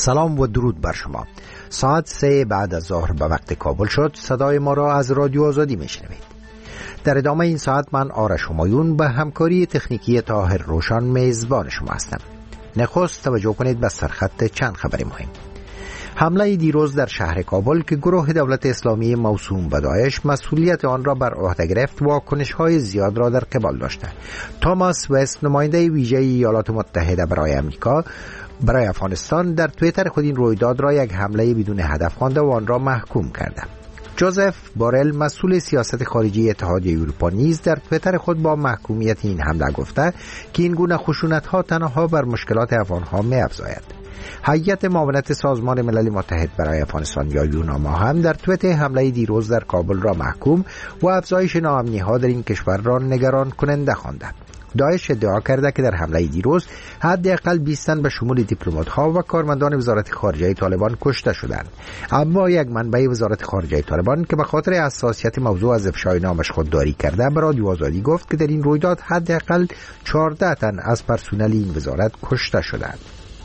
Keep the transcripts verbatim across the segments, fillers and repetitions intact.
سلام و درود بر شما. ساعت سه بعد از ظهر به وقت کابل شد. صدای ما را از رادیو آزادی میشنوید. در ادامه این ساعت من آرش همایون به همکاری تکنیکی طاهر روشن میزبان شما هستم. نخست توجه کنید به سرخط چند خبر مهم. حمله دیروز در شهر کابل که گروه دولت اسلامی موسوم به داعش مسئولیت آن را بر عهده گرفت واکنش‌های زیاد را در قبال داشته. توماس وست، نماینده ویژه ایالات متحده برای آمریکا برای افغانستان، در توییتر خود این رویداد را یک حمله بدون هدف خوانده و آن را محکوم کرده. جوزف بورل، مسئول سیاست خارجی اتحادیه اروپا، نیز در توییتر خود با محکومیت این حمله گفته که این گونه خشونت‌ها تنها بر مشکلات افغان‌ها می‌افزاید. هیئت معاونت سازمان ملل متحد برای افغانستان یا یوناما هم در توییت حمله دیروز در کابل را محکوم و افزایش ناامنی‌ها در این کشور را نگران کننده خوانده. داعش ادعا کرده که در حمله دیروز حداقل بیست تن به شمول دیپلمات‌ها و کارمندان وزارت خارجه طالبان کشته شدند، اما یک منبع وزارت خارجه طالبان که به خاطر حساسیت موضوع از افشای نامش خودداری کرده به رادیو آزادی گفت که در این رویداد حداقل چهارده تن از پرسنل این وزارت کشته شدند.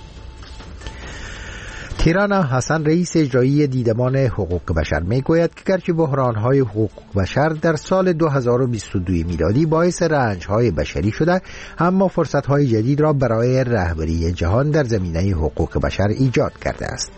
تیرانا حسن، رئیس اجرایی دیدمان حقوق بشر، میگوید که گرچه بحران‌های حقوق بشر در سال دو هزار و بیست و دو میلادی باعث رنج‌های بشری شده، اما فرصت‌های جدید را برای رهبری جهان در زمینه حقوق بشر ایجاد کرده است.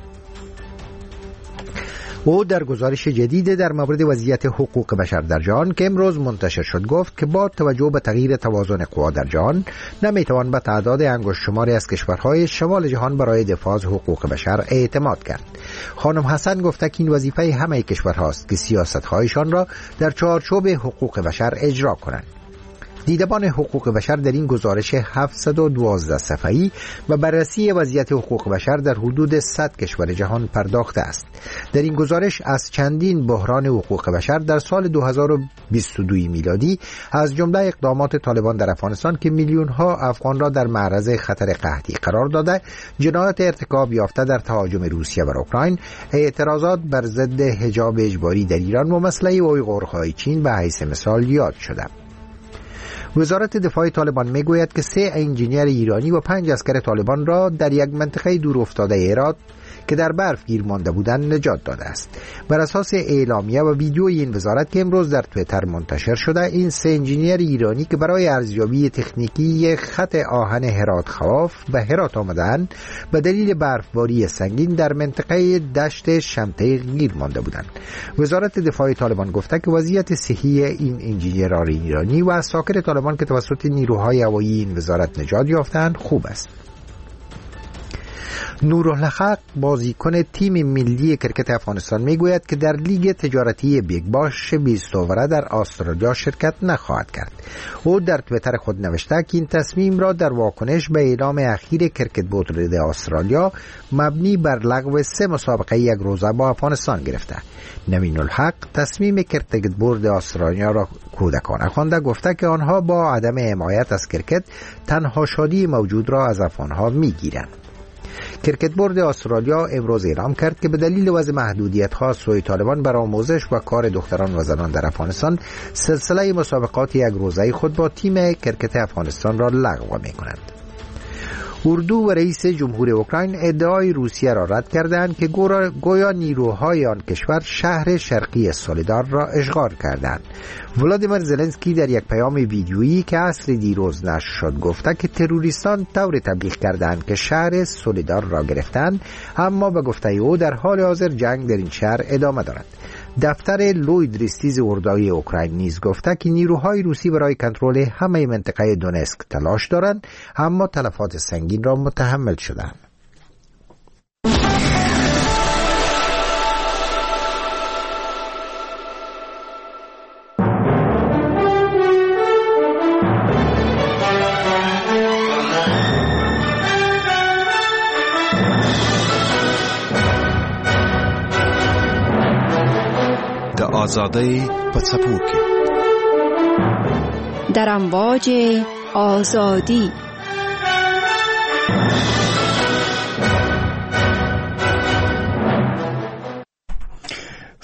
او در گزارش جدید در مورد وضعیت حقوق بشر در جهان که امروز منتشر شد گفت که با توجه به تغییر توازن قوا در جهان نمیتوان به تعداد انگشت شماری از کشورهای شمال جهان برای دفاع از حقوق بشر اعتماد کرد. خانم حسن گفته که این وظیفه همه کشورهاست که سیاست‌هایشان را در چارچوب حقوق بشر اجرا کنند. دیدبان حقوق بشر در این گزارش هفتصد و دوازده صفحه‌ای و بررسی وضعیت حقوق بشر در حدود صد کشور جهان پرداخته است. در این گزارش از چندین بحران حقوق بشر در سال دو هزار و بیست و دو میلادی، از جمله اقدامات طالبان در افغانستان که میلیون‌ها افغان را در معرض خطر قحطی قرار داده، جنایات ارتکاب یافته در تهاجم روسیه بر اوکراین، اعتراضات بر ضد حجاب اجباری در ایران و مسئله اویغورهای چین به حیث مثال یاد شده. وزارت دفاع طالبان میگوید که سه انجینیر ایرانی و پنج عسکر طالبان را در یک منطقه دور افتاده هرات که در برف گیر مانده بودند نجات داده است. بر اساس اعلامیه و ویدیوی این وزارت که امروز در توییتر منتشر شده، این سه انجینیر ایرانی که برای ارزیابی تکنیکی خط آهن هرات خواف به هرات آمدند به دلیل برفباری سنگین در منطقه دشت شمته گیر مانده بودند. وزارت دفاع طالبان گفته که وضعیت صحی این انجینیران ایرانی و عساکر طالبان که توسط نیروهای هوایی این وزارت نجات یافتند خوب است. نورالحق، بازیکن تیم ملی کرکت افغانستان، میگوید که در لیگ تجارتی بیگ باش بیست اووره در استرالیا شرکت نخواهد کرد. او در توییتر خود نوشته که این تصمیم را در واکنش به اعلام اخیر کرکت بورد استرالیا مبنی بر لغو سه مسابقه یک روزه با افغانستان گرفته. نوین الحق تصمیم کرکت بورد استرالیا را کودکانه خوانده، گفته که آنها با عدم حمایت از کرکت تنها شادی موجود را از افغانها میگیرند. کرکت بورد استرالیا امروز اعلام کرد که به دلیل وضع محدودیت‌ها سوی طالبان بر آموزش و کار دختران و زنان در افغانستان سلسله مسابقات یک روزه خود با تیم کرکت افغانستان را لغو می‌کنند. اردو و رئیس جمهور اوکراین ادعای روسیه را رد کردند که گویا نیروهای آن کشور شهر شرقی سولیدار را اشغال کردند. ولادیمیر زلنسکی در یک پیام ویدیویی که عصر دیروز نشر شد گفته که تروریستان طور تبلیغ کردند که شهر سولیدار را گرفتند، اما به گفته او در حال حاضر جنگ در این شهر ادامه دارد. دفتر لوید ریستیز اردوی اوکراین نیز گفته که نیروهای روسی برای کنترل همه منطقه دونسک تلاش دارند، اما تلفات سنگین را متحمل شدند. آزادی په څپو کې در امواج آزادی.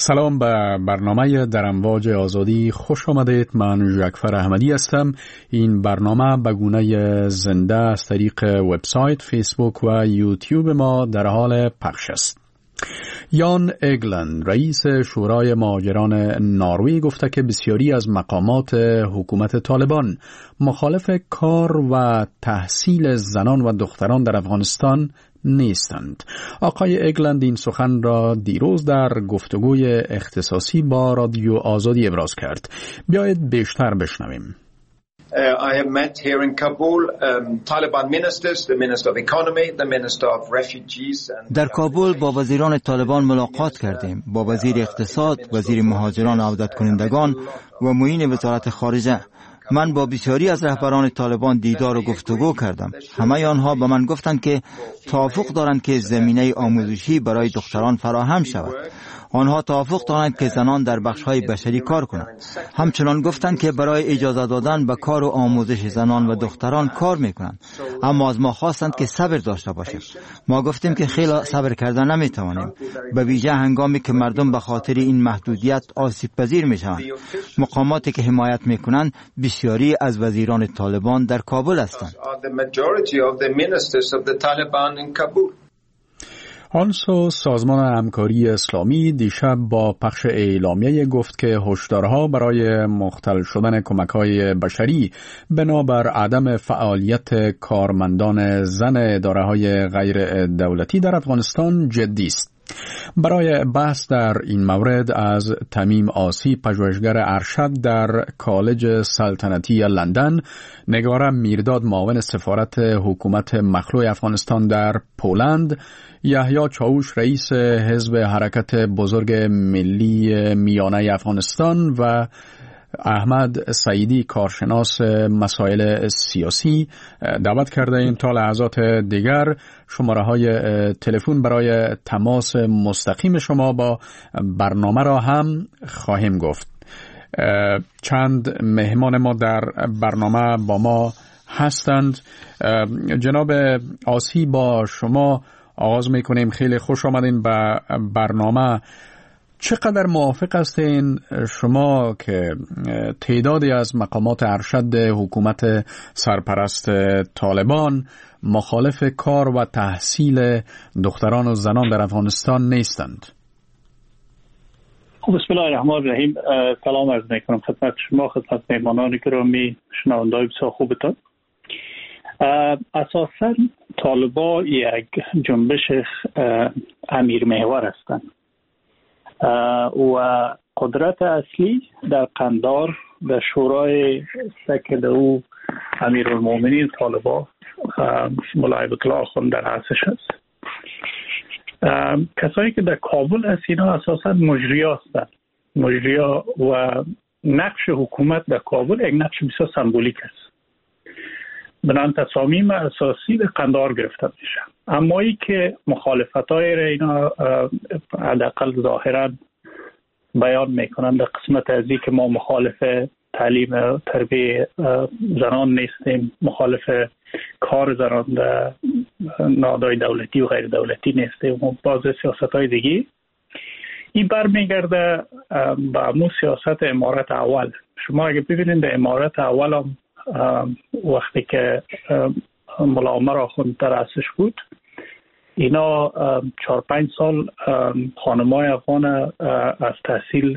سلام به برنامه در امواج آزادی خوش آمدید. من ژکفر احمدی هستم. این برنامه به گونه زنده از طریق وبسایت، فیسبوک و یوتیوب ما در حال پخش است. یان اگلند، رئیس شورای مهاجران نروژ، گفته که بسیاری از مقامات حکومت طالبان مخالف کار و تحصیل زنان و دختران در افغانستان نیستند. آقای اگلند این سخن را دیروز در گفتگوی اختصاصی با رادیو آزادی ابراز کرد. بیایید بیشتر بشنویم. Uh, I have met here in Kabul um, Taliban ministers, the Minister of Economy, the Minister of Refugees. And در کابل با وزیران طالبان ملاقات کردیم، با وزیر اقتصاد، وزیر مهاجران و عودت کنندگان و معین وزارت خارجه. من با بسیاری از رهبران طالبان دیدار و گفتگو کردم. همه آنها به من گفتند که توافق دارند که زمینه آموزشی برای دختران فراهم شود. آنها توافق دارند که زنان در بخش‌های بشری کار کنند. همچنان گفتند که برای اجازه دادن به کار و آموزش زنان و دختران کار می‌کنند، اما از ما خواستند که صبر داشته باشیم. ما گفتیم که خیلی صبر کردن نمی‌توانیم، به ویژه هنگامی که مردم به خاطر این محدودیت آسیب پذیر می‌شوند. مقاماتی که حمایت می‌کنند بسیاری از وزیران طالبان در کابل هستند. آنسو سازمان همکاری اسلامی دیشب با پخش اعلامیه گفت که هشدارها برای مختل شدن کمک‌های بشری بنابر عدم فعالیت کارمندان زن اداره‌های غیر دولتی در افغانستان جدی است. برای بحث در این مورد از تمیم آسی، پژوهشگر ارشد در کالج سلطنتی لندن، نگار میرداد معاون سفارت حکومت مخلوع افغانستان در پولند، یحیی چاوش رئیس حزب حرکت بزرگ ملی میانه افغانستان و احمد سعیدی کارشناس مسائل سیاسی دعوت کرده ایم تا لحظات دیگر شماره های تلفن برای تماس مستقیم شما با برنامه را هم خواهیم گفت. چند مهمان ما در برنامه با ما هستند. جناب آسی، با شما آغاز میکنیم. خیلی خوش آمدین به برنامه. چقدر موافق هستین شما که تعدادی از مقامات ارشد حکومت سرپرست طالبان مخالف کار و تحصیل دختران و زنان در افغانستان نیستند؟ بسم الله الرحمن الرحیم. سلام عرض میکنم خدمت شما، خدمت مهمانان گرامی، شنوندگان بسیار خوبتان. اساساً طالبا یک جنبش امیر محور هستند و قدرت اصلی در قندار در شورای سکل او امیرالمومنین طالبا مولای الله آخوند در رأسش است. کسایی که در کابل هست اینا اساساً مجریا هستند. مجریا و نقش حکومت در کابل یک نقش بسیار سمبولیک است. بنان تصامیم اساسی به قندار گرفته میشه. اما ای که مخالفتای را اینا حداقل ظاهرا بیان میکنند در قسمت از این که ما مخالف تعلیم و تربیت زنان نیستیم، مخالف کار زنان در نهادهای دولتی و غیر دولتی نیستیم و بعض سیاست‌های دیگه، این برمیگرده به همون سیاست امارت اول. شما اگه ببینید در امارت اول هم وقتی که ملا عمر آخوند در رأسش بود، اینا چهار پنج سال خانمای افغان از تحصیل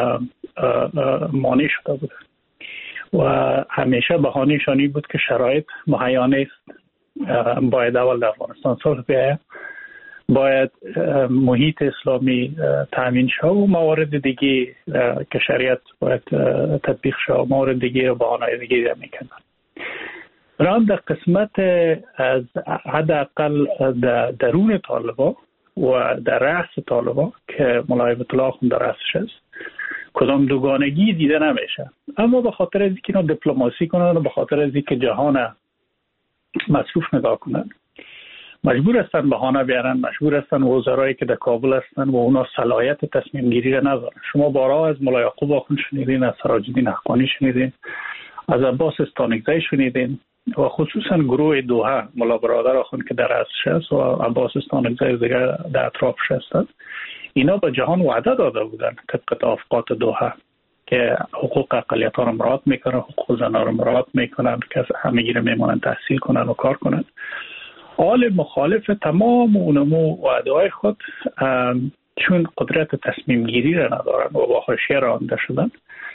مانع شده بود و همیشه بهانه‌شانی بود که شرایط مهیا نیست، باید اول در افغانستان صلح بیاید، باید محیط اسلامی تامین شد و موارد دیگه که شریعت باید تطبیق شد، موارد دیگه رو بهانه دیگه میکنن. رام در قسمت از حداقل در درون طالبا و در رأس طالبا که مولای الله آخوند در رأسش است کدام دوگانگی دیده نمیشه، اما به خاطر از اینکه اینا دیپلماسی کنن و به خاطر از اینکه جهان مصروف نگاه کنن مجبور هستن بهانه بیارن، مجبور هستن وزرایی که در کابل هستن و اونا صلاحیت تصمیم گیری را ندارن. شما بارها از مولای یعقوب آخوند شنیدین، از سراج الدین حقانی شنیدین، از عباس استانکزی شنیدین و خصوصا گروه دوحه مولا برادر آخوند که در رأسش است و عباس استانکزی دیگر در اطرافش هستند. اینا به جهان وعده داده بودن طبق توافقات دوحه که حقوق اقلیت‌ها را مراعات میکنن، حقوق زنان را مراعات میکنن که همگی را میمونن تحصیل کنن و کار کنن. حال مخالف تمام اونمو وعده‌های خود چون قدرت تصمیم گیری را ندارن و با حاشیه رانده شدن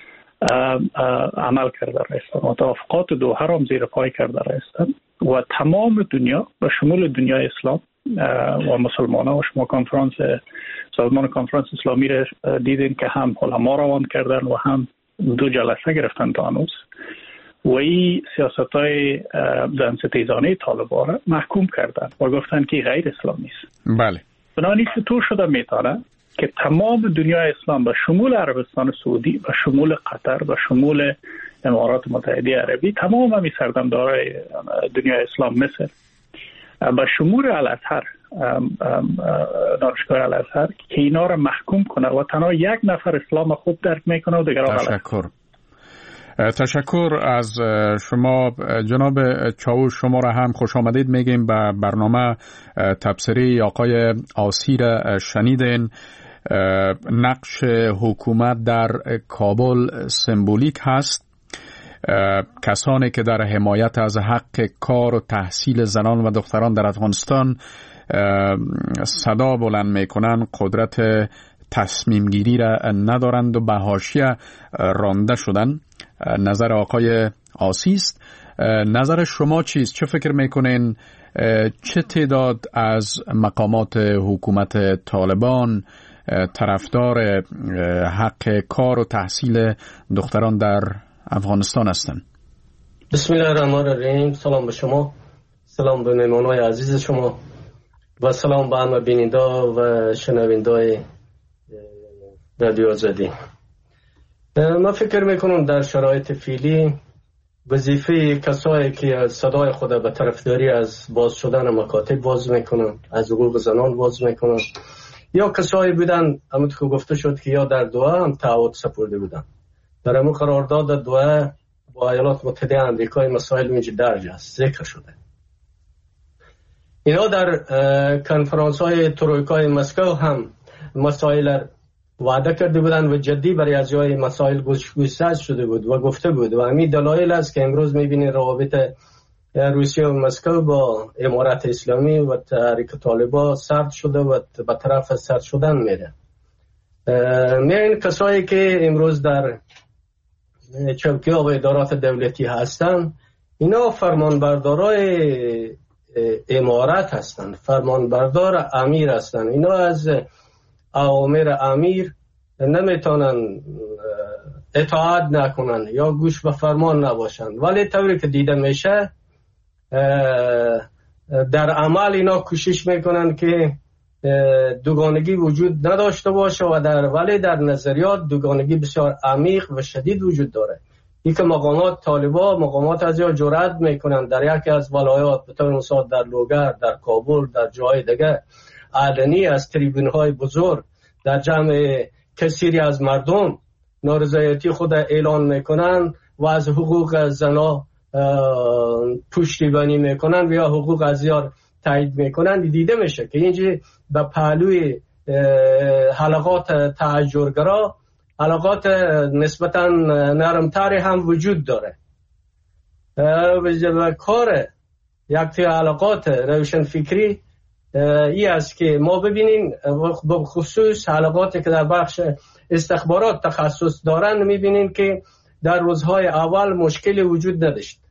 عمل کرده رایستن و توافقات دوحه را هم زیر پای کرده رایستن و تمام دنیا و شمول دنیای اسلام و مسلمان ها و شما کنفرانس سازمان کنفرانس اسلامی را دیدین که هم علما روان کردن و هم دو جلسه گرفتن تا هنوز و این سیاست های زن ستیزانه طالبان را محکوم کردن و گفتن که غیر اسلامی است. بله. بنابراین چطور شده میتونه که تمام دنیای اسلام به شمول عربستان سعودی و شمول قطر و شمول امارات متحده عربی، تمام همی سردمدارای دنیای اسلام مثل به شمول الازهر، دانشگاه الازهر، که اینا را محکوم کنه و تنها یک نفر اسلام خوب درک میکنه و دیگران غلط. تشکر. تشکر از شما جناب چاوش. شما را هم خوش آمدید میگیم به برنامه تبصره آقای آسی را شنیدین. نقش حکومت در کابل سمبولیک هست. کسانی که در حمایت از حق کار و تحصیل زنان و دختران در افغانستان صدا بلند میکنن قدرت تصمیم گیری را ندارند و به حاشیه رانده شدن. نظر آقای آسی است. نظر شما چیست؟ چه فکر میکنین؟ چه تعداد از مقامات حکومت طالبان طرفدار حق کار و تحصیل دختران در افغانستان هستند؟ بسم الله الرحمن الرحیم. سلام به شما، سلام به مهمانای عزیز شما و سلام به همه بیننده و شنونده رادیو آزادی. من فکر میکنم در شرایط فعلی وظیفه کسایی که صدای خود به طرفداری از باز شدن مکاتب باز میکنن، از حقوق زنان باز میکنن، یا کسایی بودن همونطور که گفته شد که یا در دوحه هم تعهد سپرده بودن. در همون قرارداد دوحه با ایالات متحده آمریکا مسائل اینجا درج است، ذکر شده. اینا در کنفرانس های ترویکای مسکو هم مسائل وعده کرده بودن و جدی برای از جای مسائل گوشگوشت شده بود و گفته بود و همین دلایل است که امروز میبینید روابط روسیه و مسکو با امارات اسلامی و تحریک طالبان سرد شده و به طرف سرد شدن میره. میان کسایی که امروز در چوکی ها و ادارات دولتی هستن، اینا فرمانبردارای امارات هستن، فرمانبردار امیر هستن. اینا از اوامر امیر نمیتونن اطاعت نکنن یا گوش به فرمان نباشن، ولی طوری که دیده میشه در عمل اینا کوشش میکنن که دوگانگی وجود نداشته باشه و در ولی در نظریات دوگانگی بسیار عمیق و شدید وجود داره. این که مقامات طالبان مقامات از یا جرأت میکنن در یکی از ولایات به طور مثال در لوگر، در کابل، در جای دیگه علنی از تریبون های بزرگ در جمع کثیری از مردم نارضایتی خود اعلان میکنن و از حقوق زنا پشتیبانی میکنن و یا حقوق ازیار تایید میکنن. دیده میشه که اینجا به پهلوی حلقات تحجرگرا حلقات نسبتا نرمتری هم وجود داره و کار یک حلقات روشن فکری ای است که ما ببینیم به خصوص حلقاتی که در بخش استخبارات تخصص دارن میبینیم که در روزهای اول مشکلی وجود نداشت،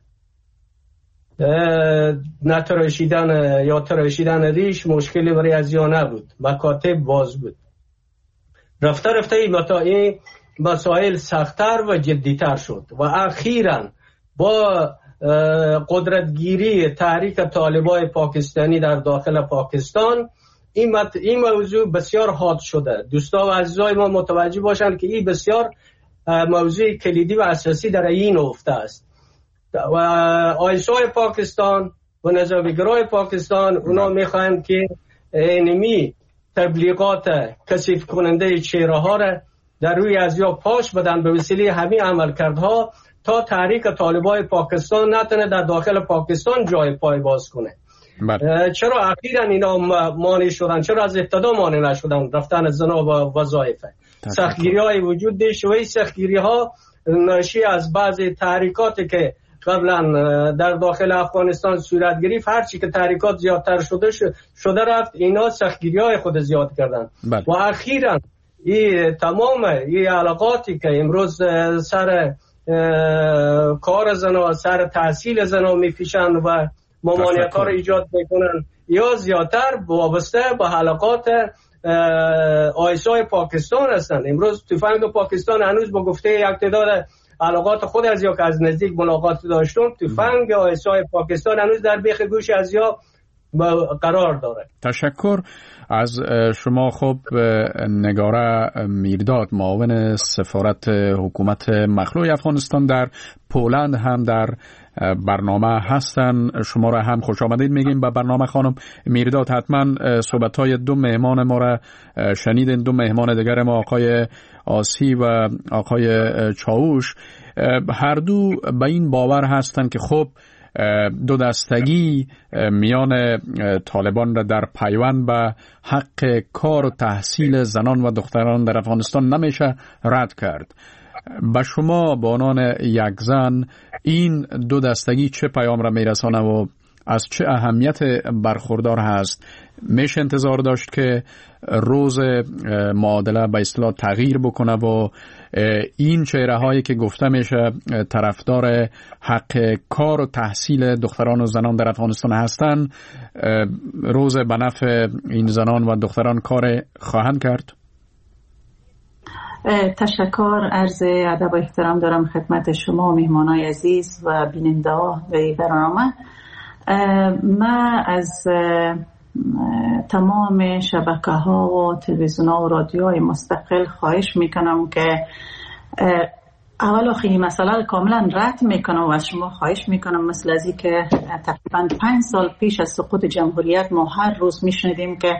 نتراشیدن یا تراشیدن ریش مشکلی برای از یا نبود، مکاتب باز بود. رفته رفته این مسائل سخت‌تر و جدی‌تر شد و اخیراً با قدرتگیری تحریک طالبان پاکستانی در داخل پاکستان این, مت... این موضوع بسیار حاد شده. دوستا و عزیزای ما متوجه باشند که این بسیار موضوع کلیدی و اساسی در این نقطه است و آیسای پاکستان و نظامیگرای پاکستان اونا میخواهند که اینمی تبلیغات کثیف کننده چهره ها را در روی از یا پاش بدن به وسیله همین عملکردها تا تحریک طالبان پاکستان نتونه در داخل پاکستان جای پای باز کنه. بله. چرا اخیراً اینا مانع شدن؟ چرا از ابتدا مانع نشدن رفتن زنا و وظایف؟ سختگیری های وجود داشت و این سختگیری ها ناشی از بعضی تحریکاتی که قبلا در داخل افغانستان صورت گرفت، هرچی که تحریکات زیادتر شده شده رفت، اینا سختگیری های خود زیاد کردن. بله. و اخیراً این تمام این علاقاتی که امروز سر کار زنا، سر تحصیل زنا میفیشن و ممانعت ها رو ایجاد میکنن، یا زیادتر وابسته به حلقات آیسای پاکستان هستند. امروز تفنگ پاکستان هنوز با گفته یک تعداد علاقات خود از یا که از نزدیک ملاقات داشتم، تفنگ آیسای پاکستان هنوز در بیخ گوش از یا قرار داره. تشکر از شما. خب نگاره میرداد، معاون سفارت حکومت مخلوع افغانستان در پولند هم در برنامه هستن. شما را هم خوش آمدید میگیم به برنامه. خانم میرداد، حتما صحبت‌های دو مهمان ما را شنیدین، دو مهمان دیگر ما، آقای آسی و آقای چاوش. هر دو به این باور هستند که خب دو دستگی میان طالبان را در پیوند به حق کار و تحصیل زنان و دختران در افغانستان نمیشه رد کرد. به شما به عنوان یک زن این دو دستگی چه پیام را میرسانه و از چه اهمیت برخوردار هست؟ میشه انتظار داشت که روز معادله به اصطلاح تغییر بکنه و این چهره هایی که گفته میشه طرفدار حق کار و تحصیل دختران و زنان در افغانستان هستند، روز به نفع این زنان و دختران کار خواهند کرد؟ تشکر، عرض ادب و احترام دارم خدمت شما مهمانای عزیز و بیننده ها به برنامه. من از تمام شبکه ها و تلویزیون ها و رادیوهای مستقل خواهش میکنم که اول آخری مسئله کاملا رد میکنم و از شما خواهش میکنم، مثل ازی که تقریبا پنج سال پیش از سقوط جمهوریت ما هر روز میشنیدیم که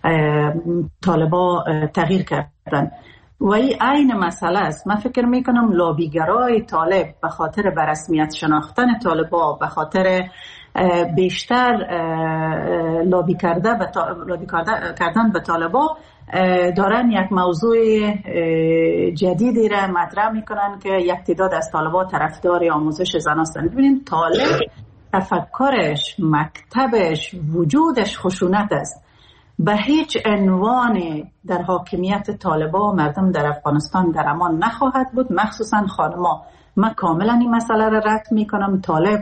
طالبا تغییر کردن و این عین مسئله است. من فکر میکنم لابیگرای طالب به خاطر برسمیت شناختن طالبا، به خاطر بیشتر لابی کرده به لابی کردن به طالبا، دارن یک موضوع جدیدی را مطرح میکنن که یک تعداد از طالبا طرفدار آموزش زن هستند. ببینید طالب تفکرش، مکتبش، وجودش خشونت است. به هیچ عنوان در حاکمیت طالبا مردم در افغانستان در امان نخواهد بود، مخصوصا خانما. من کاملا این مسئله را رد میکنم. طالب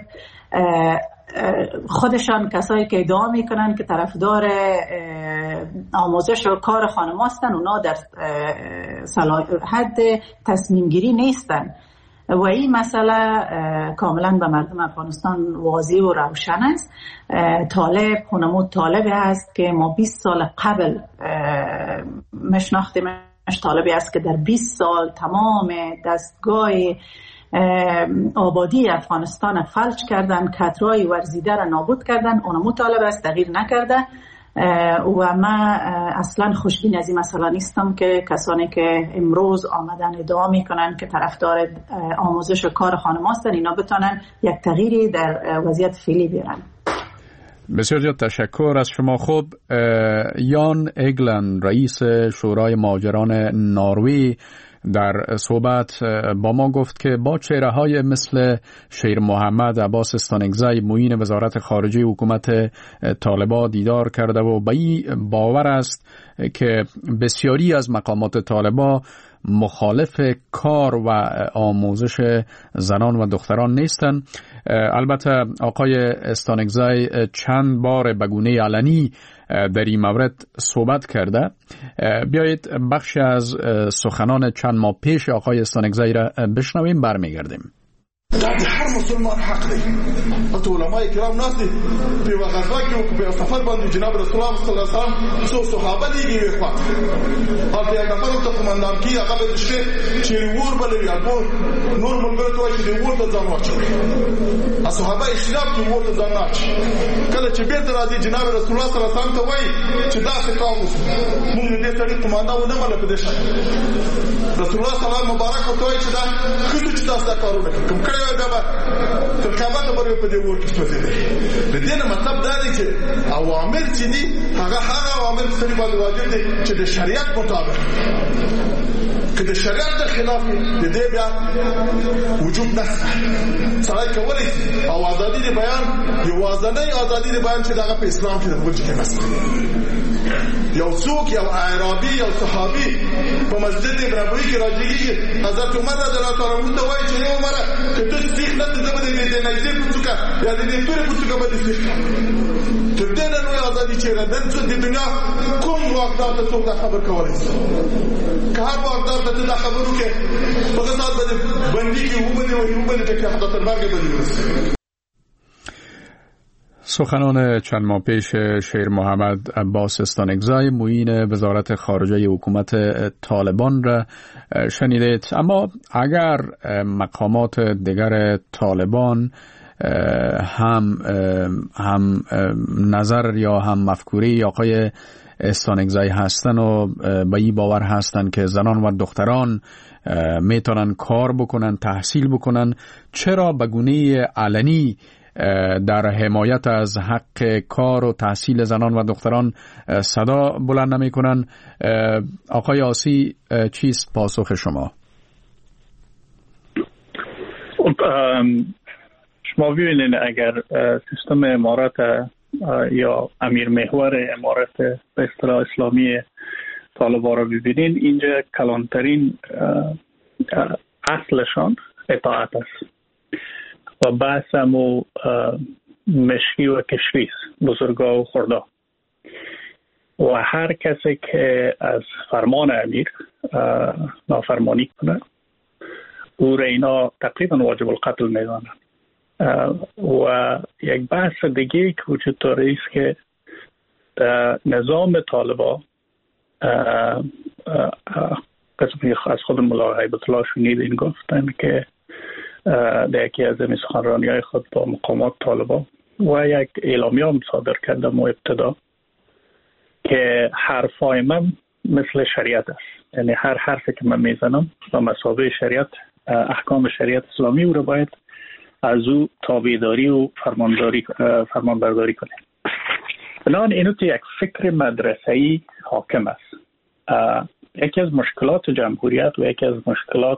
خودشان کسایی که ادعا میکنن که طرفدار آموزش و کار خانم هستن، اونا در حد تصمیم گیری نیستن و این مسئله کاملا به مردم افغانستان واضح و روشن است. طالب خونمود طالبی هست که ما بیست سال قبل مشناختیمش. طالبی است که در بیست سال تمام دستگاه آبادی افغانستان فلج کردن، کدرای ورزیده را نابود کردن. اون مطالب است، تغییر نکرده و من اصلا خوشبین از این مسئله نیستم که کسانی که امروز آمدن ادعا میکنن که طرفدار آموزش و کار خانم هستن، اینا بتونن یک تغییری در وضعیت فعلی بیارن. بسیار زیاد تشکر از شما. خب یان ایگلند، رئیس شورای مهاجران نروژ، در صحبت با ما گفت که با چهره های مثل شیر محمد عباس استانکزی، معین وزارت خارجه حکومت طالبان دیدار کرده و به این باور است که بسیاری از مقامات طالبان مخالف کار و آموزش زنان و دختران نیستند. البته آقای استانکزی چند بار به گونه علنی در این مورد صحبت کرده. بیایید بخشی از سخنان چند ماه پیش آقای استانکزی را بشنویم، برمیگردیم. در هر مسلمان حق دی. حتی علمای کرام ناس دی په غزا کې او په سفر باندې جناب رسول الله صلی الله علیه وسلم څو صحابه دي یې وخت هغه یو نفر ته قومندان کی هغه به دشته چې ور بلوي هغه نور مونږ ته وایي چې ور ته ځان واچوي. صحابه اسلام کې ور ته ځان واچي. کله چې بیرته راځي جناب رسول الله صلی الله علیه وسلم ته وایي چې دا څه کار وکړو مونږ دې ته قومندان ونه مله په دې شي. رسول الله صلی الله علیه وسلم مبارک ته وایي چې دا خو چې تاسو دا کارونه کوم کړی دا تر قیامت به په دې ور کې سوځي. د دې نه مطلب دا دی چې اوامر چې دي هغه هغه اوامر چې باندې واجب دي چې د شریعت مطابق که د شریعت د خلاف د دې بیا وجوب نه سړی کولی او ازادي د بیان یوازنۍ ازادي د بیان چې دغه په اسلام کې د وجه کې نشته. یو څوک یو عربي یو صحابي په مسجد نبوي کې راځي حضرت عمر رضی الله تعالی عنہ ته وایي چې یو عمر که ته سیخ نه ته به دې نه دې پڅکا یا دې تورې پڅکا به دې سیخ تر دې نه نو ازادي چې راځي د دنیا کوم وخت ته څوک خبر کولای شي که هر وخت ته دا خبرو کې په غزاد باندې باندې کې وبدي او وبدي چې حضرت المرګ باندې. سخنان چند ماه پیش شیر محمد عباس استانکزی معین وزارت خارجه حکومت طالبان را شنیدید. اما اگر مقامات دیگر طالبان هم هم نظر یا هم مفکوری آقای استانکزی هستن و به این باور هستن که زنان و دختران میتونن کار بکنن، تحصیل بکنن، چرا به گونه علنی در حمایت از حق کار و تحصیل زنان و دختران صدا بلند نمی کنن؟ آقای آسی چیست پاسخ شما؟ شما ببینید اگر سیستم امارت یا امیر محور امارت به اصطلاح اسلامی طالبان را ببینید، اینجا کلانترین اصلشان اطاعت است و بحث همو مشکی و کشویست، بزرگا و خردا، و هر کسی که از فرمان امیر نافرمانی کنه او را اینا تقریبا واجب القتل میدانند. و یک بحث دیگه که وجود داره است که نظام طالبان قسمی از خود ملا هیبت الله شنیدین گفتن که در یکی از این سخنرانی های خود با مقامات طالبان و یک اعلامیه هم صادر کردم و ابتدا که حرفای من مثل شریعت است، یعنی هر حرفی که من میزنم و مثابه شریعت احکام شریعت اسلامی او را باید از او تابعداری و فرمانداری فرمانبرداری کنیم. بنابراین اینو تو یک فکر مدرسه‌ای حاکم است. یکی از مشکلات جمهوریت و یکی از مشکلات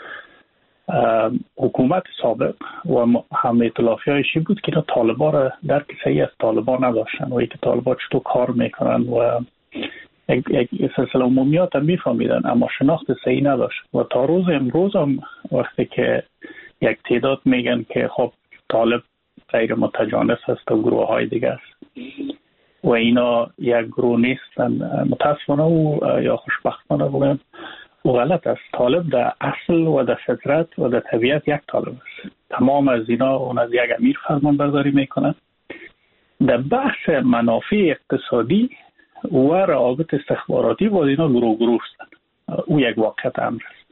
حکومت سابق و هم ائتلافی‌هایشی بود که طالبان را درک صحیح از طالبان نداشتن و اینکه طالبان چطور کار میکنن و یک, یک سلسله عمومیات هم میفهمیدن اما شناخت صحیح نداشت. و تا روز امروز هم وقتی که یک تعداد میگن که خب طالب غیر متجانس است و گروه های دیگه است و اینا یک گروه نیستن، متاسفانه و یا خوشبختانه بگم و غلط است. طالب در اصل و در فطرت و در طبیعت یک طالب است. تمام از اینا اون از یک امیر فرمان برداری میکنن. در بحث منافع اقتصادی و روابط استخباراتی با اینا گروه گروه هستن. او یک واقعیت امر است.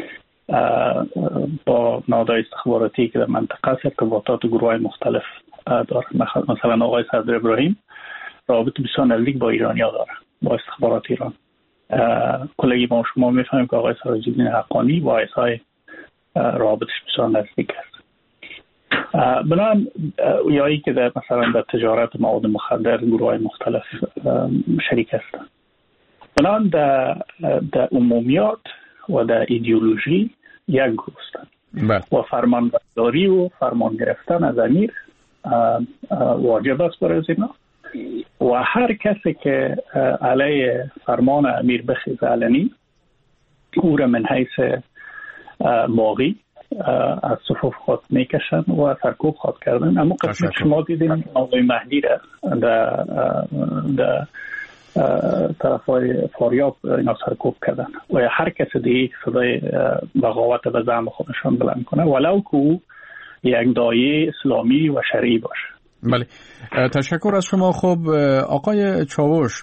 با نهادهای استخباراتی که در منطقه است ارتباطات گروه مختلف داره. مثلا آقای صدر ابراهیم روابط بسیار نزدیک با ایرانی ها داره، با استخبارات ایران. کلگی ما شما میفهمیم که آقای سراج‌الدین حقانی با ایسای روابطش بسیار نزدیک است. بنابراین یایی که در مثلا در تجارت مواد مخدر گروه مختلف شریک هستند. بنابراین در, در عمومیات و در ایدئولوژی یک گروه هستند و فرمانبرداری و فرمان گرفتن از امیر واجب است برای اینا و هر کسی که علیه فرمان امیر بخیزه علنی او را من حیث باقی از صفوف خود میکشن و سرکوب خود کردن. اما قسمی شما دیدیم آقای مهدی را در, در طرف های فاریاب اینا سرکوب کردن و هر کسی دیگه صدای بغاوت به زعم خودشان بلند کنه ولو که او یک داعیه اسلامی و شرعی باشه. بله، تشکر از شما. خب آقای چاوش،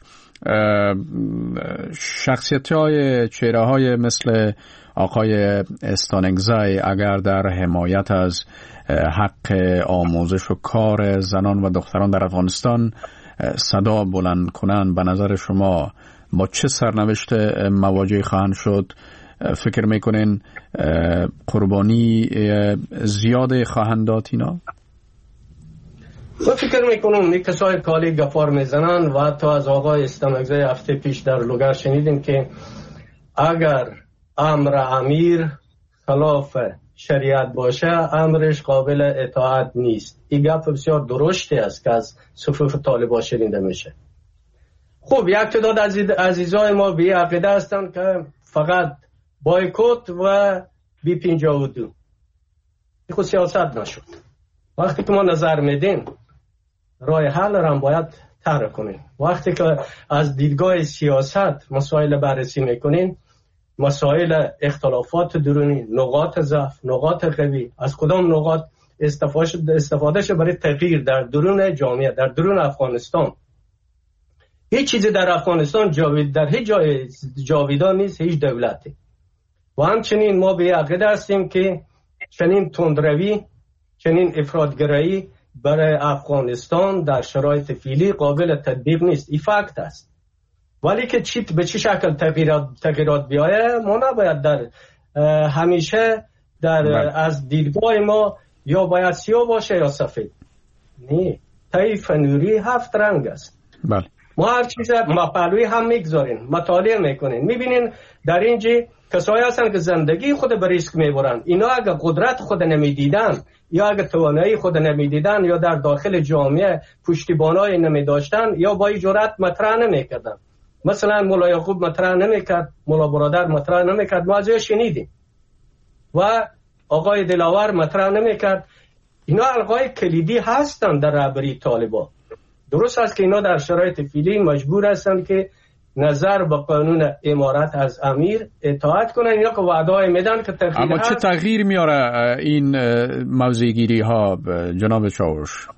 شخصیت های چهره های مثل آقای استانکزی اگر در حمایت از حق آموزش و کار زنان و دختران در افغانستان صدا بلند کنن، به نظر شما با چه سرنوشت مواجه خواهند شد فکر میکنین قربانی زیاد خواهند داد اینا؟ من فکر میکنم این کسای کالی گفار میزنن و تا از آقای استمگزه هفته پیش در لوگر شنیدیم که اگر امر امیر خلاف شریعت باشه امرش قابل اطاعت نیست. این گپ بسیار درشتی است که از صفوف طالبان شنیده میشه. خب یک تعداد عزیزای ما به عقیده هستند که فقط بایکوت و بی پنجاه و دو خود سیاست نشد. وقتی که ما نظر میدیم راه حل را هم باید طرح کنیم. وقتی که از دیدگاه سیاست مسائل بررسی میکنیم، مسائل اختلافات درونی، نقاط ضعف، نقاط قوی، از کدام نقاط استفاده شه برای تغییر در درون جامعه، در درون افغانستان. هیچ چیزی در افغانستان جاوید در هیچ جای جاویدان نیست، هیچ دولتی. و همچنین ما به عقیده هستیم که چنین تندروی، چنین افراطگرایی برای افغانستان در شرایط فعلی قابل تطبیق نیست. این فکت است. ولی که چی به چه شکل تغییرات تغییرات بیایه ما نباید در همیشه در بله. از دیدگاه ما یا باید سیاه باشه یا سفید. نه، طیف نوری هفت رنگ است. بله. ما هر چیز ما پهلوی هم میگذاریم، مطالعه میکنیم، میبینین در اینجا کسایی هستن که زندگی خود به ریسک میبرن. اینا اگه قدرت خود نمیدیدن یا اگه توانایی خود نمیدیدن یا در داخل جامعه پشتیبانای نمیداشتن یا با این جرأت مطرح نمیکردن. مثلا مولا یعقوب مطرح نمیکرد، مولا برادر مطرح نمیکرد، ما از شنیدیم. و آقای دلاور مطرح نمیکرد. اینا القای کلیدی هستن در رهبری طالبان. درست است که اینا در شرایط فعلی مجبور هستن که نظر به قانون امارت از امیر اطاعت کنن. اینا که وعده میدن که تغییر اما چه تغییر میاره این موضع گیری ها جناب چاوش؟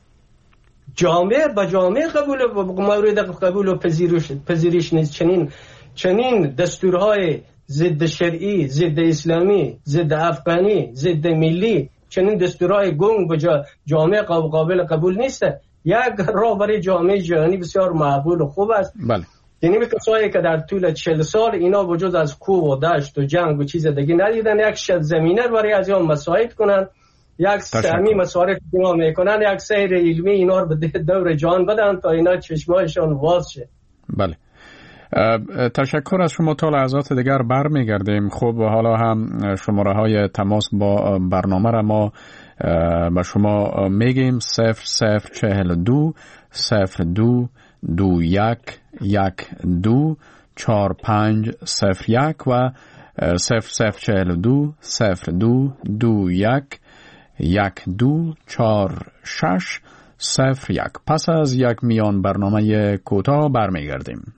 جامعه با جامعه قبول مورد قبول و پذیرش پذیرش نیست. چنین چنین دستورهای ضد شرعی، ضد اسلامی، ضد افغانی، ضد ملی، چنین دستورهای گنگ به جامعه قابل قبول نیست. یک راه برای جامعه جهانی بسیار معقول و خوب است. بله. یعنی کسایی که در طول چهل سال اینا وجود از کوه و دشت و جنگ و چیز دیگه ندیدن، یک شد زمینه برای از اینا مساعد کنن، یک سمی مسارف اینا میکنن، یک سیر علمی اینا رو به دور جان بدن تا اینا چشمایشان واز شه. بله. تشکر از شما. تا لحظات دیگر برمیگردیم. خب حالا هم شماره های تماس با برنامه را ما با شما میگیم صفر صفر چهل دو صفر دو دو یک یک دو چهار پنج صفر یک و صفر صفر چهل دو صفر دو دو یک یک دو چهار شش صفر یک. پس از یک میان برنامه کوتاه برمیگردیم.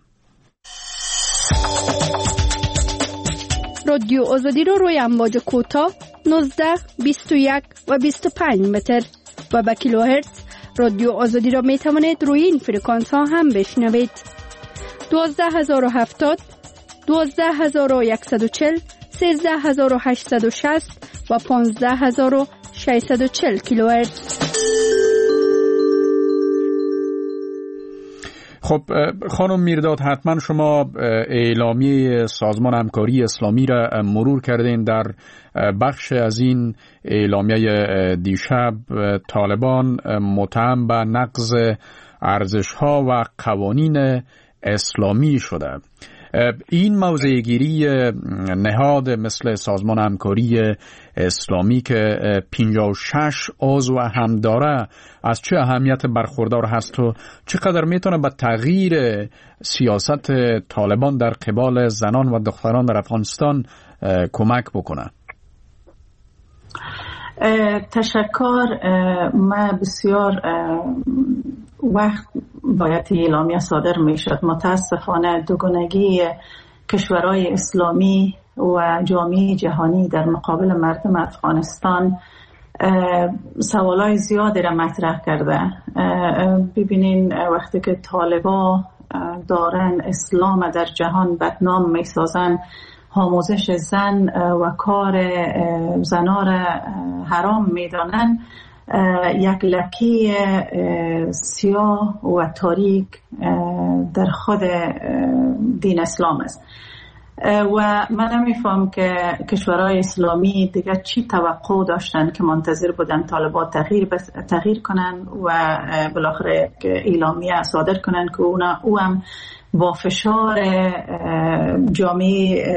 رادیو آزادی رو روی امواج کوتاه نوزده بیست و یک و بیست و پنج متر و با کیلوهرتز رادیو آزادی را می توانید روی این فرکانس ها هم بشنوید. دوازده هزار و هفتاد، دوازده هزار و صد و چهل، سیزده هزار و هشتصد و شصت و پانزده هزار و ششصد و چهل کیلوهرتز. خب خانم میرداد، حتما شما اعلامیه سازمان همکاری اسلامی را مرور کردین. در بخش از این اعلامیه دیشب طالبان متهم به نقض ارزش‌ها و قوانین اسلامی شده. این موضع گیری نهاد مثل سازمان همکاری اسلامی که پنجاه و شش عضو هم داره از چه اهمیت برخوردار هست و چقدر میتونه به تغییر سیاست طالبان در قبال زنان و دختران در افغانستان کمک بکنه؟ تشکر. من بسیار وقت باید اعلامیه صادر می شد. متاسفانه دوگانگی کشورهای اسلامی و جامعه جهانی در مقابل مردم افغانستان سوالای زیادی را مطرح کرده. ببینین وقتی که طالبان دارن اسلام در جهان بدنام می سازن، آموزش زن و کار زنا را حرام می دانن، یک لکه سیاه و تاریک در خود دین اسلام است. و من نمیفهم که کشورهای اسلامی دیگه چی توقع داشتن که منتظر بودن طالبان تغییر بس تغییر کنن و بالاخره اعلامیه صادر کنن که اونا او هم با فشار جامعه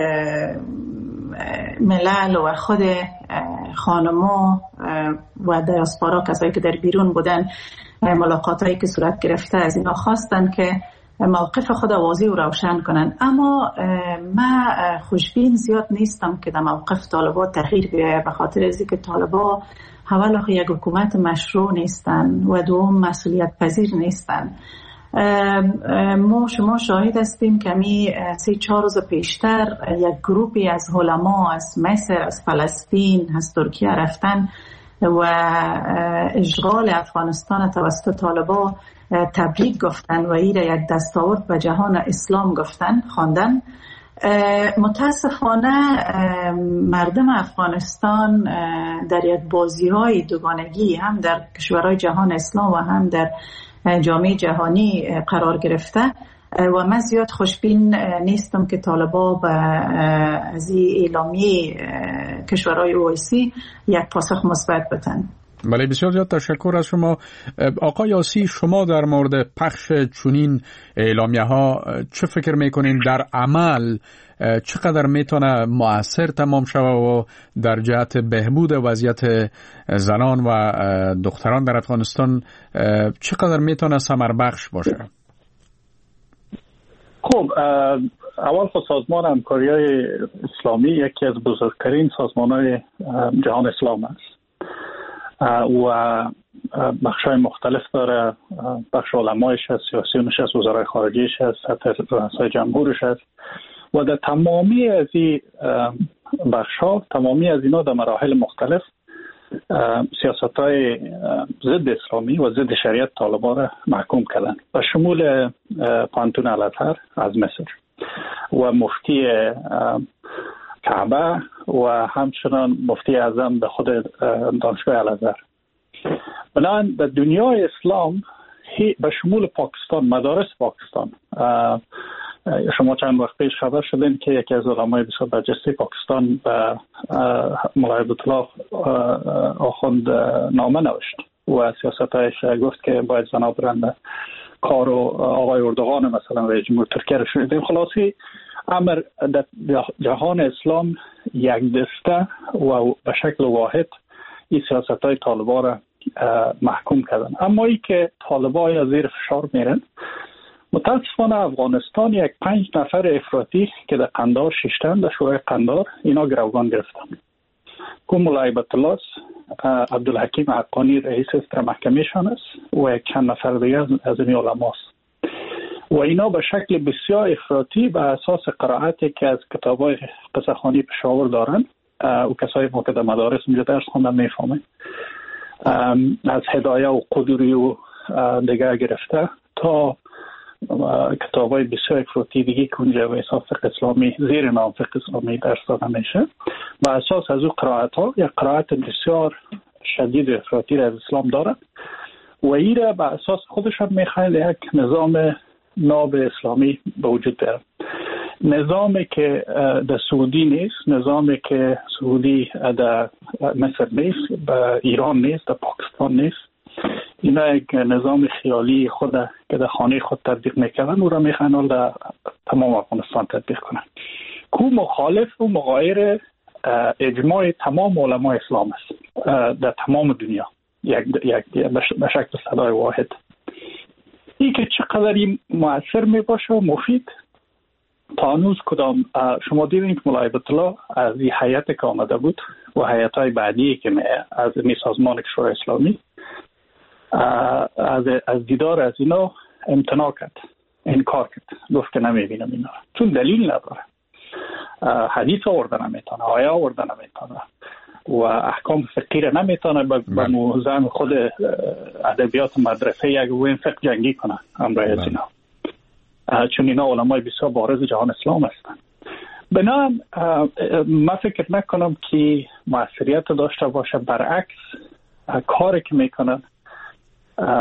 ملل و خود خانما و دیاسپورا کسایی که در بیرون بودن ملاقات هایی که صورت گرفته از اینا خواستن که موقف خود واضح و روشن کنن. اما من خوشبین زیاد نیستم که در موقف طالبان تغییر بیاید، به خاطر از اینکه طالبان اولا یک حکومت مشروع نیستن و دوم مسئولیت پذیر نیستن. ما شما شاهد هستیم که می سه چهار روز پیشتر یک گروپی از علما از مصر، از فلسطین، از ترکیه رفتن و اشغال افغانستان توسط طالبان تبریک گفتن و این یک دستاورد به جهان اسلام گفتن خواندن. متاسفانه مردم افغانستان در یک بازی‌های دوگانگی هم در کشورهای جهان اسلام و هم در جامعه جهانی قرار گرفته و من زیاد خوشبین نیستم که طالبان به از این اعلامیه کشورهای اویسی یک پاسخ مثبت بدن. بله، بسیار زیاد تشکر از شما. آقای یاسی، شما در مورد پخش چنین اعلامیه ها چه فکر میکنین؟ در عمل چقدر میتونه مؤثر تمام شود و در جهت بهبود وضعیت زنان و دختران در افغانستان چقدر میتونه ثمر بخش باشه؟ خب اول خود سازمان همکاری‌های اسلامی یکی از بزرگترین سازمان‌های جهان اسلام است و بخش‌های مختلف داره. بخش علمایش هست، سیاسیونش هست، وزرای خارجیش هست، حتی رئیسای جمهورش هست و در تمامی از این بخش‌ها، تمامی از اینا در مراحل مختلف سیاست‌های ضد اسلامی و ضد شریعت طالبان را محکوم کردن و شمول پانتون الازهر از مصر و مفتی کعبه و همچنان مفتی اعظم به خود دانشگاه الازهر. بنابراین در دنیای اسلام به شمول پاکستان، مدارس پاکستان، شما چند وقت پیش خبر شدین که یکی از علمای بسیار برجسته پاکستان به مولای عبدالله آخوند نامه نوشت و سیاستایش گفت که باید زنا برند کار و آقای اردوغان مثلا رئیس جمهور ترکیه رو شنیدیم. خلاصی امر در جهان اسلام یک دسته و به شکل واحد این سیاستای طالبان را محکوم کردن. اما ای که طالبان یا زیر فشار میرن، متاسفانه افغانستان یک پنج نفر افراطی که در قندار ششتن، در شورای قندار، اینا گروگان گرفتن. که مولای عبدالله عبدالحکیم حقانی رئیس در محکمهشان است و یک چند نفر دیگه از این علماست و اینا به شکل بسیار افراطی به اساس قرائتی که از کتابای قصه‌خوانی پشاور دارن و کسایی که در مدارس اونجا درس خوندن میفهمن، از هدایه و قدوری و دیگه گرفته تا کتابای بسیار افراطی دیگه که اونجا به حساب فقه اسلامی زیر نام فقه اسلامی درس داده میشه، به اساس از اون قرائت ها یک قرائت بسیار شدید و افراطی را از اسلام دارن و این را به اساس خودشان میخواین یک نظام ناب اسلامی به وجود بیارن. نظامی که در سعودی نیست، نظامی که سعودی در مصر نیست، به ایران نیست، در پاکستان نیست. اینا یک نظام خیالی خود که در خانه خود تطبیق میکنن او را میخوان در تمام افغانستان تطبیق کنن. کو مخالف و مغایر اجماع تمام علمای اسلام است در تمام دنیا، یک یک به شکل صدای واحد. این که چقدر این مؤثر میباشه و مفید، تا هنوز کدام شما دیدین که مولای عبدالله از این هیئت که آمده بود و هیئت‌های بعدی که از می سازمان شورای اسلامی از از دیدار از اینا امتناع کرد، انکار کرد، گفت که نمیبینم اینا چون دلیل نداره، حدیث آورده نمیتونه، آیه آورده نمیتونه و احکام فقهی را نمیتونه به موزم خود ادبیات مدرسه یک وین فقه جنگی کنه امرای از اینا، چون اینا علمای بسیار بارز جهان اسلام هستن. بنابراین من فکر نکنم که موثریت داشته باشه، برعکس کاری که میکنن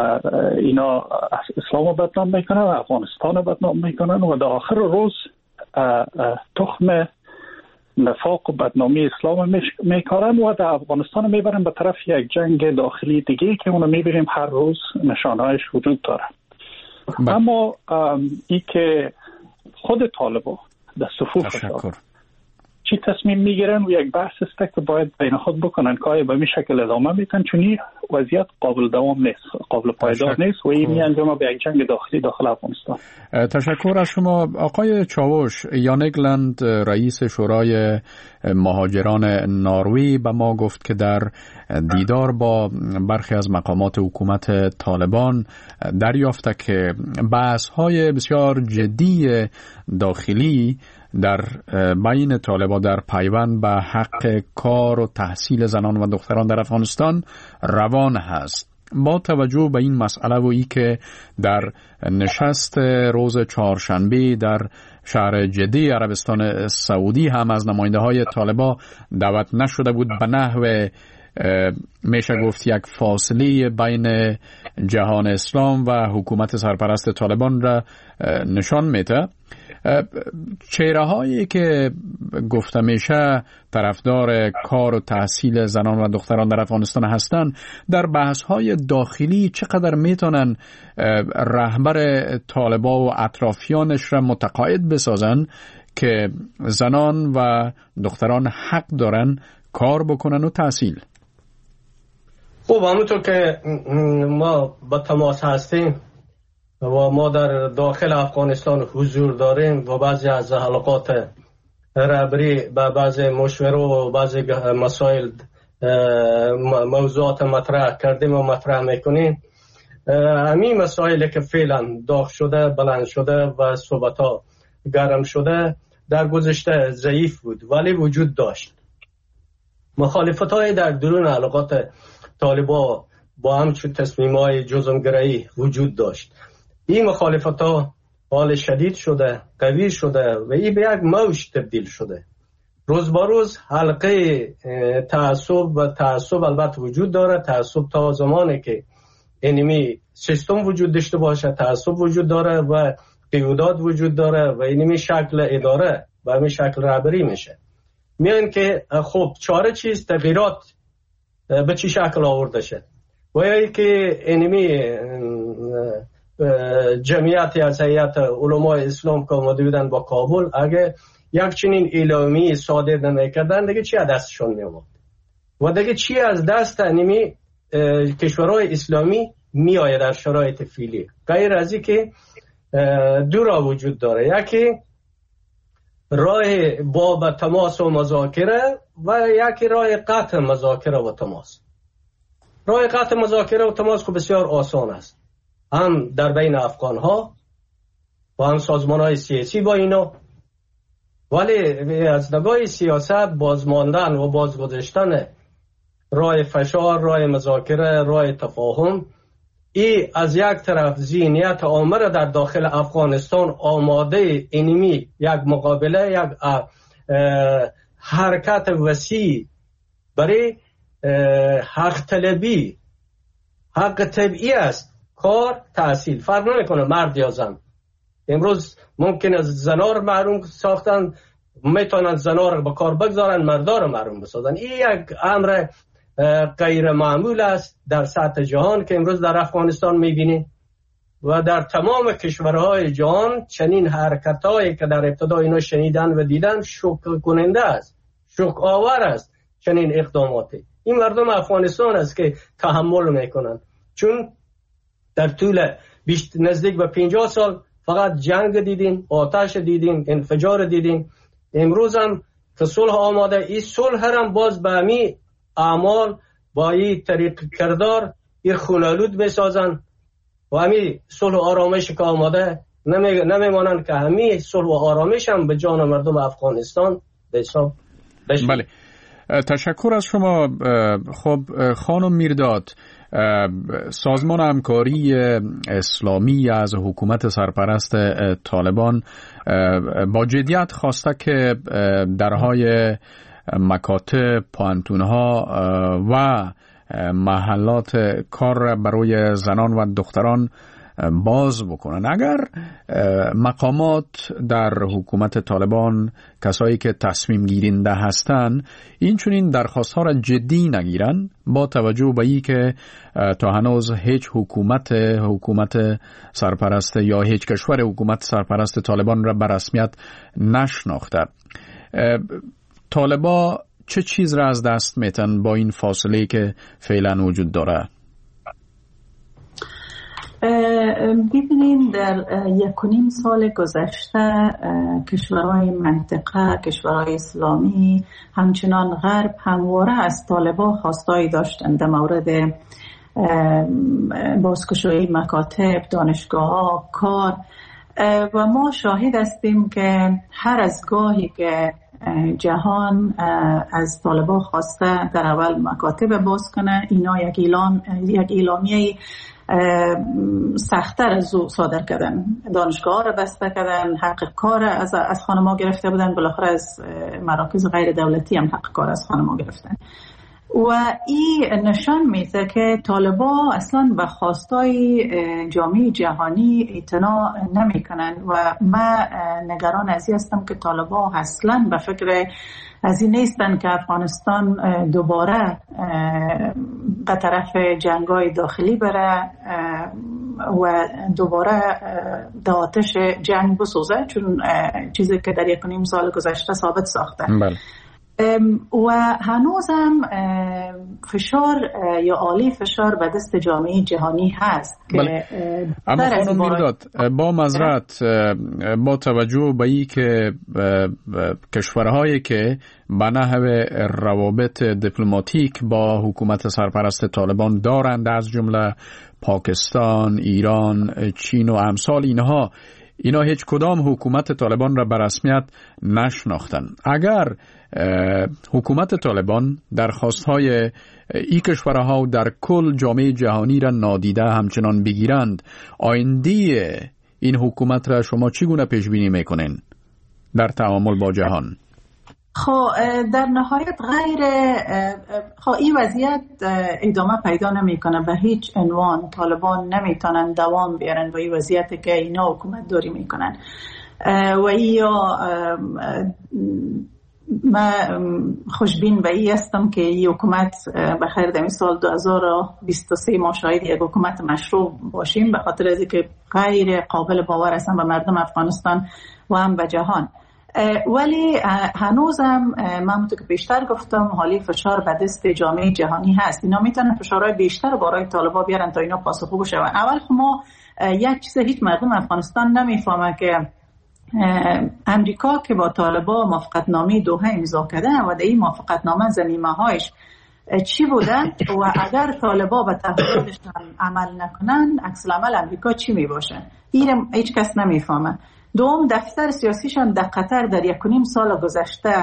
اینا اسلام رو بدنام میکنن و افغانستان رو بدنام میکنن و در آخر روز تخم نفاق و بدنامی اسلام میکارن و در افغانستان میبرن به طرف یک جنگ داخلی دیگه که اونو میبینیم هر روز نشانهایش وجود داره. اما ای که خود طالبان در صفوفشان چی تصمیم میگیرن و یک بحث است که باید بین خود بکنن که آیا به این شکل ادامه میتن، چون این وضعیت قابل دوام نیست، قابل پایدار نیست و این میانجامه به یک جنگ داخلی داخل افغانستان. تشکر از شما. آقای چاوش، یان اگلند رئیس شورای مهاجران نروژ به ما گفت که در دیدار با برخی از مقامات حکومت طالبان دریافته که بحث‌های بسیار جدی داخلی در بین طالبان در پیوند به حق کار و تحصیل زنان و دختران در افغانستان روان هست. با توجه به این مسئله و ای که در نشست روز چهارشنبه در شهر جده عربستان سعودی هم از نماینده های طالبان دعوت نشده بود، به نحو میشه گفت یک فاصله بین جهان اسلام و حکومت سرپرست طالبان را نشان میده. چهره هایی که گفته میشه طرفدار کار و تحصیل زنان و دختران در افغانستان هستند، در بحث های داخلی چقدر میتونن رهبر طالبان و اطرافیانش را متقاعد بسازن که زنان و دختران حق دارن کار بکنن و تحصیل؟ خب همونطور که ما با تماس هستیم و ما در داخل افغانستان حضور داریم و بعضی از حلقات رهبری به بعضی مشوره و بعضی مسائل موضوعات مطرح کردیم و مطرح میکنیم. همین مسائلی که فعلا داغ شده، بلند شده و صحبت ها گرم شده در گذشته ضعیف بود ولی وجود داشت. مخالفت های در درون علاقات طالبان با همچون تصمیم های جزمگرایی وجود داشت. این مخالفت ها حال شدید شده، قوی شده و این به یک موج تبدیل شده. روز با روز حلقه تعصب و تعصب البته وجود داره. تعصب تا زمانی که اینمی سیستم وجود داشته باشه تعصب وجود داره و قیودات وجود داره و اینمی شکل اداره و همین شکل رهبری میشه. میان که خب چاره چیز تغییرات به چی شکل آورده شد و یا که اینمی جمعیتی از هیئت علمای اسلام که آمده بودن با کابل اگه یک چنین اعلامی صادر نمیکردن دیگه چی از دستشون میومد و دیگه چی از دست اینمی کشورهای اسلامی میآید در شرایط فعلی. غیر از این که دو راه وجود داره، یکی راه با تماس و مذاکره و یکی راه قطع مذاکره و تماس. راه قطع مذاکره و تماس که بسیار آسان است، هم در بین افغان ها و هم سازمان های سیاسی با اینا، ولی از نگاه سیاست بازماندن و بازگذاشتن راه فشار، راه مذاکره، راه تفاهم، ای از یک طرف ذهنیت عامه در داخل افغانستان آماده اینمی یک مقابله، یک حرکت وسیع برای حق طلبی، حق طبیعی است، کار، تحصیل، فرق نمیکنه مرد یا زن. امروز ممکن است زنا رو محروم ساختن، میتونن زنا رو به کار بگذارن، مردا رو محروم بسازن. این یک امر غیر معمول است در سطح جهان که امروز در افغانستان میبینیم و در تمام کشورهای جهان. چنین حرکتایی که در ابتدا اینا شنیدن و دیدن شوک کننده است، شوک آور است. چنین اقداماتی این مردم افغانستان است که تحمل میکنن، چون در طول بیشتر نزدیک به پنجاه سال فقط جنگ دیدین، آتش دیدین، انفجار دیدین. امروز هم که صلح آماده، این صلح هم باز به همین اعمال با این طریق کردار این خونالود بسازن و همین صلح و آرامش که آماده نمیمانند که همین صلح و آرامش هم به جان مردم افغانستان به حساب بشه. بله، تشکر از شما. خب خانم میرداد، سازمان همکاری اسلامی از حکومت سرپرست طالبان با جدیت خواسته که درهای مکاتب، پوانتون‌ها و محلات کار برای زنان و دختران باز بکنن. اگر مقامات در حکومت طالبان، کسایی که تصمیم گیرنده هستند، این چنین درخواست ها را جدی نگیرن، با توجه به این که تا هنوز هیچ حکومت حکومت سرپرست یا هیچ کشور حکومت سرپرست طالبان را به رسمیت نشناخته، طالبان چه چیز را از دست میتن با این فاصله که فعلا وجود داره؟ ببینید در یک و نیم سال گذشته کشورهای منطقه، کشورهای اسلامی، همچنان غرب همواره از طالبان خواستایی داشتند در مورد بازگشایی مکاتب، دانشگاه، کار، و ما شاهد هستیم که هر از گاهی که جهان از طالبان خواسته در اول مکاتب باز کنه، اینا یک اعلام یک اعلامیه سخت‌تر از او صادر کردن، دانشگاه را بسته کردن، حق کار از از خانم‌ها گرفته بودن، بالاخره از مراکز غیر دولتی هم حق کار از خانم‌ها گرفتن. و این نشان میده که طالبان اصلا به خواستای جامعه جهانی اعتنا نمیکنن و من نگران از این هستم که طالبان اصلا به فکر از این نیستن که افغانستان دوباره به طرف جنگای داخلی بره و دوباره در آتش جنگ بسوزه، چون چیزی که در یک و نیم سال گذشته ثابت ساخته. بله. و هنوزم فشار یا عالی فشار به دست جامعه جهانی هست که بله. اما خانم میرداد، با معذرت، با توجه به این که کشورهایی که به نحو روابط دیپلماتیک با حکومت سرپرست طالبان دارند، از جمله پاکستان، ایران، چین و امثال اینها، اینا هیچ کدام حکومت طالبان را به رسمیت نشناختن. اگر حکومت طالبان درخواست‌های این کشورها در کل جامعه جهانی را نادیده همچنان بگیرند، آینده این حکومت را شما چگونه پیش بینی میکنین در تعامل با جهان؟ خب در نهایت غیر خب این وضعیت ادامه پیدا نمیکنه به هیچ عنوان. طالبان نمیتونن دوام بیارن با این وضعیتی که اینا حکومت داری میکنن و یا من خوشبین به این هستم که این حکومت بخیر در سال دو هزار و بیست و سه ما شاید یک حکومت مشروع باشیم، به خاطر از اینکه غیر قابل باور هستم به مردم افغانستان و هم به جهان. ولی هنوزم من همونطور که بیشتر گفتم حالی فشار به دست جامعه جهانی هست. اینا میتونن فشارهای بیشتر برای طالبان بیارن تا اینا پاسخگو بشه. اول خب ما یک چیز هیچ مردم افغانستان نمیفهمه که امریکا که با طالبان موافقتنامه دوحه امضا کرده و در این موافقتنامه ضمیمه‌هایش چی بوده و اگر طالبان به تعهداتشون عمل نکنن عکس العمل امریکا چی میباشه، این هیچ کس نمیفهمه. دوم، دفتر سیاسیشان در قطر در یک و نیم سال گذشته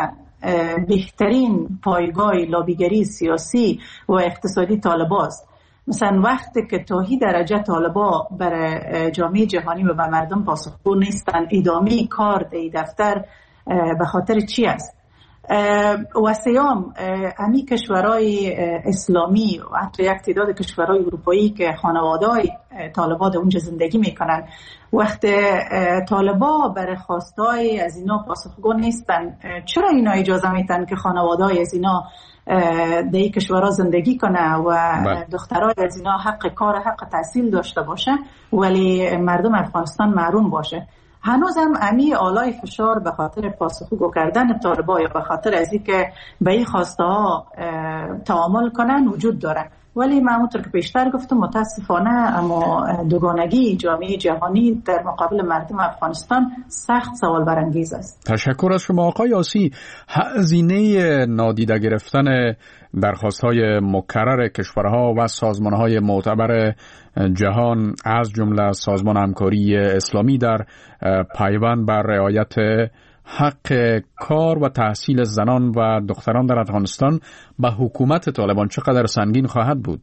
بهترین پایگاه لابیگری سیاسی و اقتصادی طالبان است. مثلا وقتی که تا هی درجه طالبان برای جامعه جهانی و به مردم پاسخگو نیستن، ادامه کار در دفتر به خاطر چی است؟ و سیام، امی کشورهای اسلامی و حتی یک تعداد کشورهای اروپایی که خانواده‌های طالبان اونجا زندگی میکنن، وقتی طالبان برای خواستای از اینا پاسخگو نیستن، چرا اینا اجازه میتن که خانواده‌های از اینا در این کشورها زندگی کنه و دخترای از اینا حق کار، حق تحصیل داشته باشه ولی مردم افغانستان محروم باشه؟ هنوزم امی آلای فشار به خاطر پاسخگو کردن طالبان یا به خاطر از اینکه به این خواسته ها تعامل کنن وجود داره. ولی من همونطور که بیشتر گفتم متاسفانه اما دوگانگی جامعه جهانی در مقابل مردم افغانستان سخت سوال برانگیز است. تشکر از شما آقای یاسی. هزینه نادیده گرفتن درخواست‌های مکرر کشورها و سازمان‌های معتبر جهان از جمله سازمان همکاری اسلامی در پیوند بر رعایت حق کار و تحصیل زنان و دختران در افغانستان به حکومت طالبان چقدر سنگین خواهد بود؟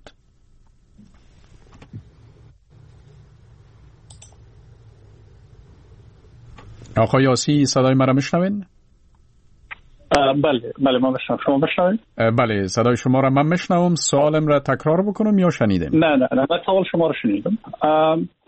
آقای یاسی صدای مرا میشنوین؟ بله بله ما میشنوم. شما میشنوید؟ بله صدای شما را من میشنوم. سوالم را تکرار بکنم یا شنیدم؟ نه نه نه من سوال شما را شنیدم.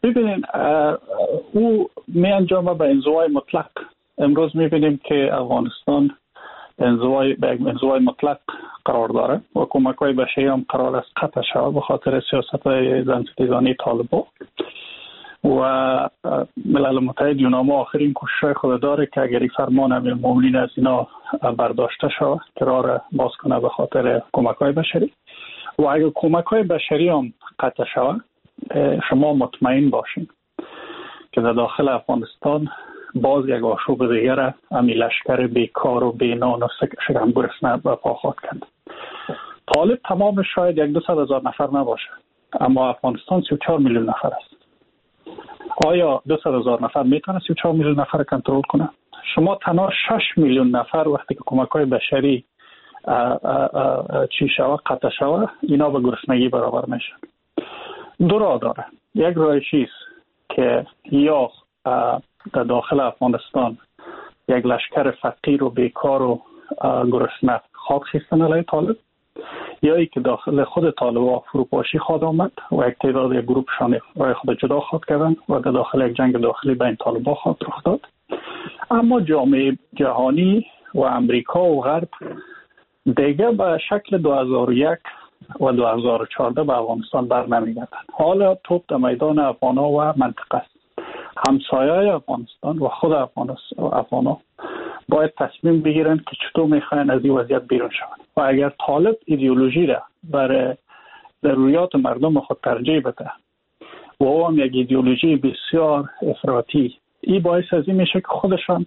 ببینید او می انجامه به انزوای مطلق. امروز می بینیم که افغانستان انزوای به انزوای مطلق قرار داره و کمک‌های بشری هم قرار است قطع شود به خاطر سیاست‌های زنستیزانی طالبان. و ملل متحد یوناما آخرین کوشش خود داره که اگر فرمان امیرالمومنین از اینا برداشته شود قرار باز کنه به خاطر کمک‌های بشری. و اگر کمک‌های بشری هم قطع شود شما مطمئن باشین که در داخل افغانستان باز یک آشوب دیگر امی لشکر بیکار و بینان و شکم گرسنه برپا خواهد کرد. طالب تمام شاید یک دوصد هزار نفر نباشه، اما افغانستان سی و چهار میلیون نفر است. آیا دوصد هزار نفر میتونه سی و چهار میلیون نفر کنترل کنه؟ شما تنها شش میلیون نفر وقتی که کمک‌های بشری اه اه اه چی شود قطع شود اینا به گرسنگی برابر میشن. دو راه داره. یک راه چیست که یا در داخل افغانستان یک لشکر فقیر و بیکار و گرسنه خاک خیستن علیه طالب، یا ای که داخل خود طالبا فروپاشی خواهد آمد و یک تعداد یک گروپشان رای خود جدا خواهد کردن و در داخل یک جنگ داخلی بین طالبا خواهد رخ داد. اما جامعه جهانی و امریکا و غرب دیگه به شکل دو هزار و یک و دو هزار و چهارده به افغانستان بر نمیگردن. حالا توپ در میدان افغانا و منطقه است. همسایه افغانستان و خود افغانا باید تصمیم بگیرن که چطور میخواین از این وضعیت بیرون شون. و اگر طالب ایدئولوژی را برای ضروریات مردم خود ترجیح بده و او هم یک ایدئولوژی بسیار افراطی، این باعث از این میشه که خودشان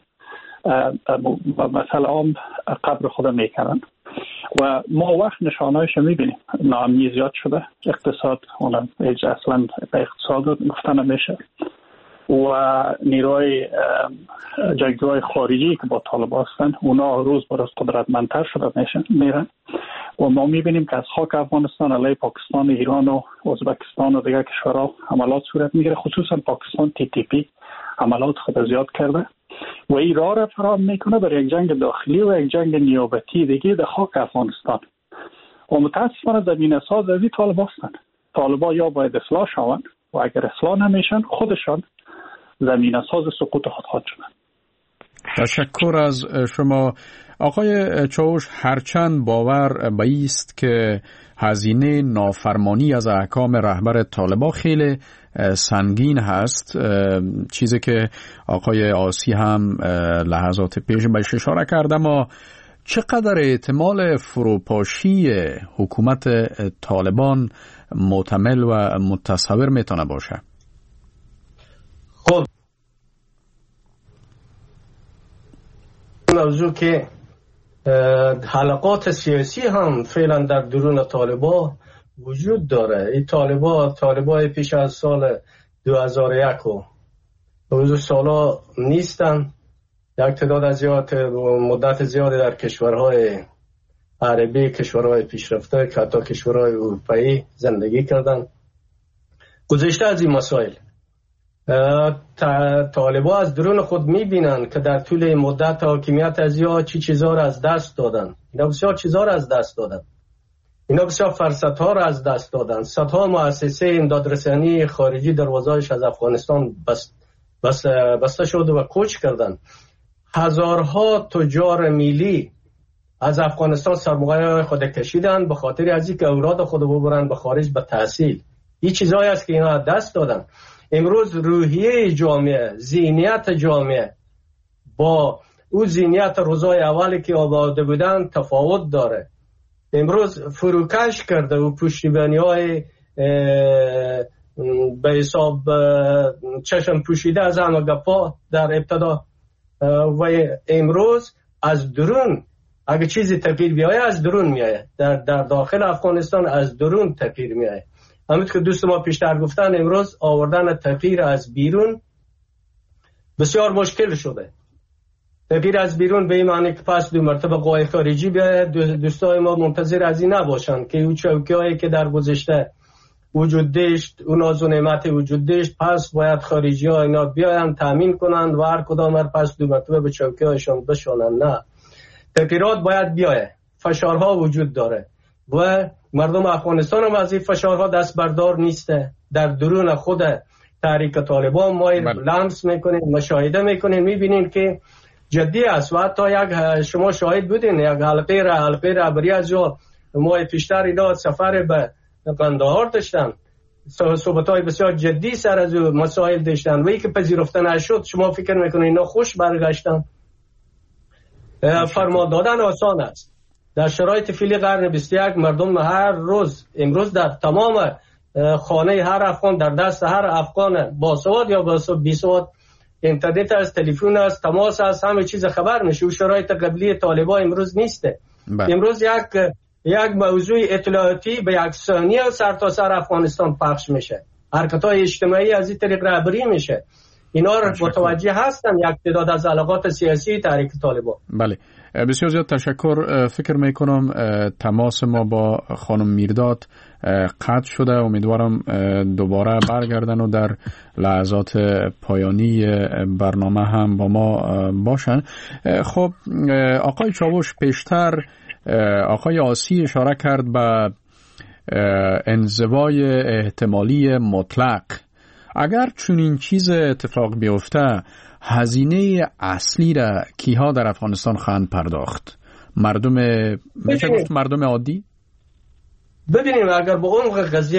مثلا عام قبر خود میکنن و ما وقت نشانهایش میبینیم. ناامنی زیاد شده، اقتصاد اونم اصلا به اقتصاد گفتن نمیشه و نیروی جنگجوهای خارجی که با طالبان هستن اونا روز به روز قدرتمندتر شده میرن و ما میبینیم که از خاک افغانستان علیه پاکستان، ایران و ازبکستان و دیگر کشورها حملات صورت میگیره. خصوصا پاکستان تی تی پی حملات خود زیاد کرده و این راه را فراهم میکنه برای یک جنگ داخلی و یک جنگ نیابتی دیگه در خاک افغانستان. و متاسفانه زمینه ساز از این طالبان هستن. طالبان یا باید اصلاح شوند و اگر اصلاح نمیشن خودشان زمینه ساز سقوط خود خواهد شدن. تشکر از شما آقای چاوش. هرچند باور بایست که هزینه نافرمانی از احکام رهبر طالبان خیلی سنگین هست، چیزی که آقای آسی هم لحظات پیش بهش اشاره کرد، اما چقدر احتمال فروپاشی حکومت طالبان محتمل و متصور میتونه باشه؟ خب موضوع که حلقات سیاسی هم فعلا در درون طالبان وجود داره. این طالبان طالبان پیش از سال دو هزار و یک و روز سالا نیستن. یک تعداد از زیاد مدت زیادی در کشورهای عربی، کشورهای پیشرفته که حتی کشورهای اروپایی زندگی کردن. گذشته از این مسائل طالبان از درون خود میبینن که در طول مدت حاکمیت از یا چی چیزها را از دست دادن. اینا بسیار چیزها را از دست دادن. اینا بسیار فرصتها را از دست دادن. صدها مؤسسه امدادرسانی خارجی دروازه‌اش از افغانستان بست بست بسته شد و کوچ کردن. هزارها تجار میلی از افغانستان سرمایه خود کشیدن به خاطر از اینکه اولاد خود ببرن به خارج به تحصیل. این چیزایی است که اینا از دست دادن. امروز روحیه جامعه، ذهنیت جامعه با او ذهنیت روزای اولی که آباده بودن تفاوت داره. امروز فروکش کرده و پشتیبانی های به حساب چشم پوشیده از همه گپا در ابتدا و امروز از درون اگه چیزی تغییر بیایه از درون میایه. در, در داخل افغانستان از درون تغییر میایه. همونطور که دوست ما پیشتر گفتن امروز آوردن تغییر از بیرون بسیار مشکل شده. تغییر از بیرون به این معنی که پس دو مرتبه قوای خارجی بیاید. دوستای ما منتظر از این نباشن که اون چوکیایی که در گذشته وجود داشت، اون ناز و نعمت وجود داشت، پس باید خارجی ها اینا بیاین تامین کنند و هر کدام هر پس دو مرتبه به چوکیایشان بشونن. نه، تغییرات باید بیاید. فشارها وجود داره و مردم افغانستان هم از این فشارها دست بردار نیسته. در درون خود تحریک طالبان ما لمس میکنیم، مشاهده میکنیم، میبینیم که جدی است. و حتی یک شما شاهد بودین یک حلقه را حلقه را بری از جا ما پیشتر اینا سفر به قندهار داشتن، صحبت‌های بسیار جدی سر از مسائل داشتن و ای که پذیرفته نشد شما فکر میکنید اینا خوش برگشتن؟ فرمان دادن آسان است. در شرایط فعلی قرن بیست و یک مردم هر روز امروز در تمام خانه هر افغان، در دست هر افغان باسواد یا بیسواد اینترنت است، تلفن است، تماس است، همه چیز خبر میشه. و شرایط قبلی طالبان امروز نیسته. بله. امروز یک یک موضوع اطلاعاتی به یک ثانیه سر تا سر افغانستان پخش میشه، حرکت‌های اجتماعی از این طریق رهبری میشه. اینا رو متوجه هستن یک تعداد از علاقات سیاسی تحریک طالبان. بله، بسیار زیاد تشکر. فکر میکنم تماس ما با خانم میرداد قطع شده. امیدوارم دوباره برگردن و در لحظات پایانی برنامه هم با ما باشن. خب آقای چاوش، پیشتر آقای آسی اشاره کرد به انزوای احتمالی مطلق. اگر چنین چیز اتفاق بیفته، هزینه اصلی را کیها در افغانستان خواهند پرداخت؟ مردم میشه گفت مردم عادی؟ ببینیم اگر به عمق قضیه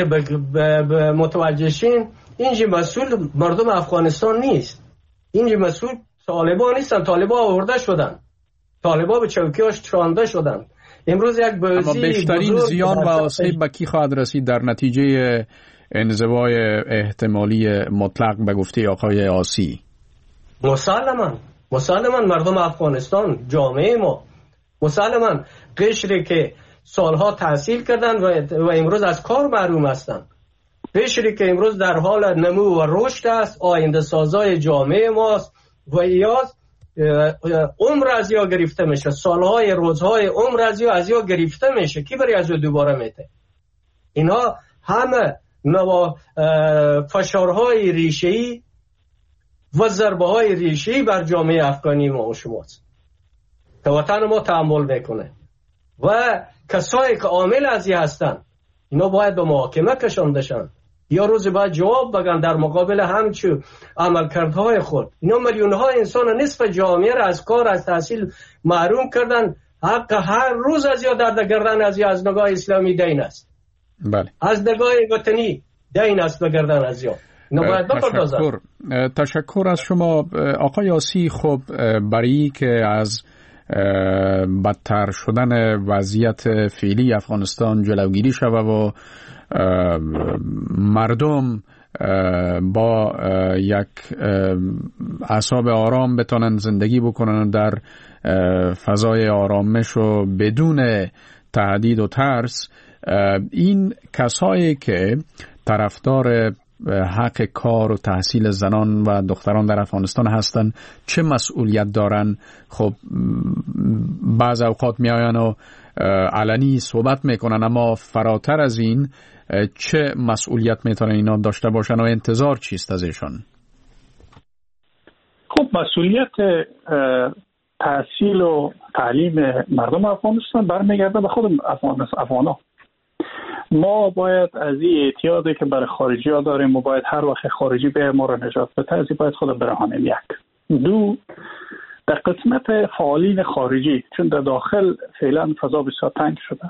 متوجه شین، اینجا مسئول مردم افغانستان نیست، اینجا مسئول طالبان نیستن. طالبان آورده شدن، طالبان به چوکیاش چرانده شدن. امروز یک بازی اما بیشترین زیان و آسیب به کی خواهد رسید در نتیجه انزوای احتمالی مطلق به گفته آقای آسی؟ مسلماً مسلماً مردم افغانستان، جامعه ما، مسلماً قشری که سالها تحصیل کردن و امروز از کار محروم هستند، قشری که امروز در حال نمو و رشد است، آینده سازای جامعه ماست و ایاز عمر از یا گرفته میشه، سالهای روزهای عمر از یا از یا گرفته میشه. کی بری از دوباره میته؟ اینا همه نوا فشارهای ریشه‌ای و ضربه‌های ریشه‌ای بر جامعه افغانی ما و شماست که وطن ما تحمل میکنه و کسایی که عامل از این هستن اینا باید به محاکمه کشانده شن یا روز بعد جواب بگن در مقابل همچو عملکردهای خود. اینا میلیون‌ها انسان، نصف جامعه را از کار، از تحصیل محروم کردن. حق هر روز از یا درد گردن از یا از نگاه اسلامی دین است. بله. از نگاه وطنی دین است به گردن از یا. تشکر. تشکر از شما آقای آسی. خب برای که از بدتر شدن وضعیت فعلی افغانستان جلوگیری شود و مردم با یک اعصاب آرام بتونن زندگی بکنن در فضای آرامش و بدون تهدید و ترس، این کسایی که طرفدار حق کار و تحصیل زنان و دختران در افغانستان هستن چه مسئولیت دارن؟ خب بعض اوقات می آین و علنی صحبت میکنن، اما فراتر از این چه مسئولیت میتونن اینا داشته باشن و انتظار چیست از ایشان؟ خب مسئولیت تحصیل و تعلیم مردم افغانستان برمیگرده به خود افغان ها. ما باید از این اعتیادی که برای خارجی ها داریم و باید هر وقت خارجی به ما را نجات بده از این باید خود برهانیم. یک. دو، در قسمت فعالین خارجی، چون در داخل فعلا فضا بسیار تنگ شده،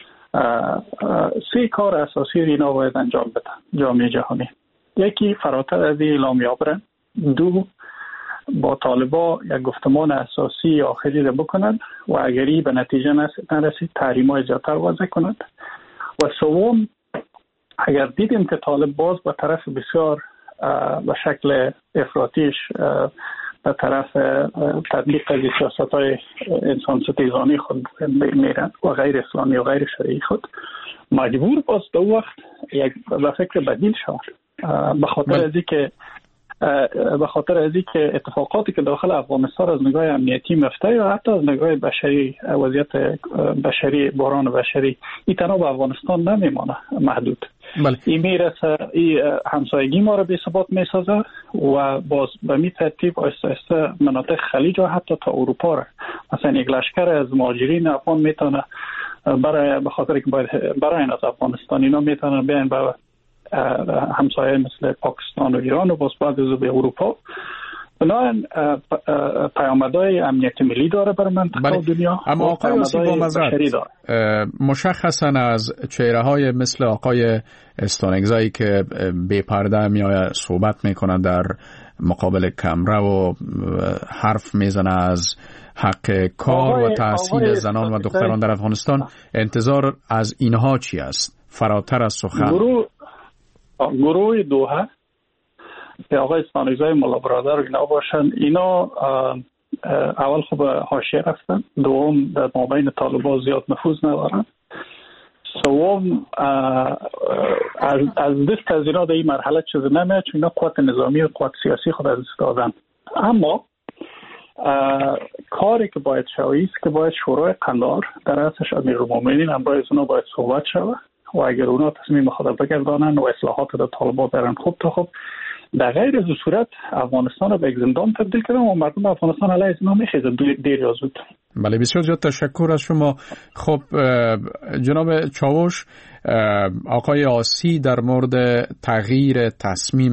سه کار اساسی اینا باید انجام بدن جامعه جهانی. یکی فراتر از این اعلامیه برن. دو، با طالبا یک گفتمان اساسی آخری را بکنند و اگری به نتیجه نرسید تحریم‌های زیادتر وضع کنند. و سوم، اگر دیدیم که طالب باز به طرف بسیار به شکل افراطیش به طرف تطبیق از سیاست‌های انسان ستیزانی خود میرن و غیر اسلامی و غیر شرعی خود، مجبور باز دو وقت یک به فکر بدیل شود. به خاطر از اینکه به خاطر از اینکه اتفاقاتی که داخل افغانستان از نگاه امنیتی مفته یا حتی از نگاه بشری، وضعیت بشری، بحران بشری، این تنها به افغانستان نمیمانه محدود. بله. این میرسه، این همسایگی ما رو بی ثبات میسازه و باز به می ترتیب آیسته آیسته مناطق خلیج و حتی تا اروپا را، مثلا یک لشکر از مهاجرین افغان میتونه برای به خاطر که باید برای از افغانستان اینا میتونن بیان به همسایه مثل پاکستان و ایران و باز بعد از به اروپا. بنابراین پیامدهای امنیت ملی داره برای منطقه و دنیا. اما آقای آسیب با مزرد مشخصا از چهره های مثل آقای استانگزایی که بی پرده میآید صحبت میکنه در مقابل کمره و حرف میزنه از حق کار و تحصیل زنان و دختران در افغانستان، انتظار از اینها چی است فراتر از سخن؟ گروه گروه دوحه که آقای استانگزای ملا برادر و اینا باشن، اینا اول خب حاشیه رفتن، دوم در مابین طالبان زیاد نفوذ ندارن، سوم از از دست از اینا در این مرحله چیز نمیاد چون اینا قوت نظامی و قوت سیاسی خود از دست دادن. اما کاری که باید شوید که باید شورای قندهار در رأسش امیرالمومنین امروز اونا باید صحبت شود و اگر اونا تصمیم خود بگردانن و اصلاحات در طالبان برن خوب تا خوب، در غیر از صورت افغانستان رو به زندان تبدیل کردن و مردم افغانستان علیه اینا میخیزن دیر یا زود. بله بسیار زیاد تشکر از شما. خب جناب چاوش، آقای آسی در مورد تغییر تصمیم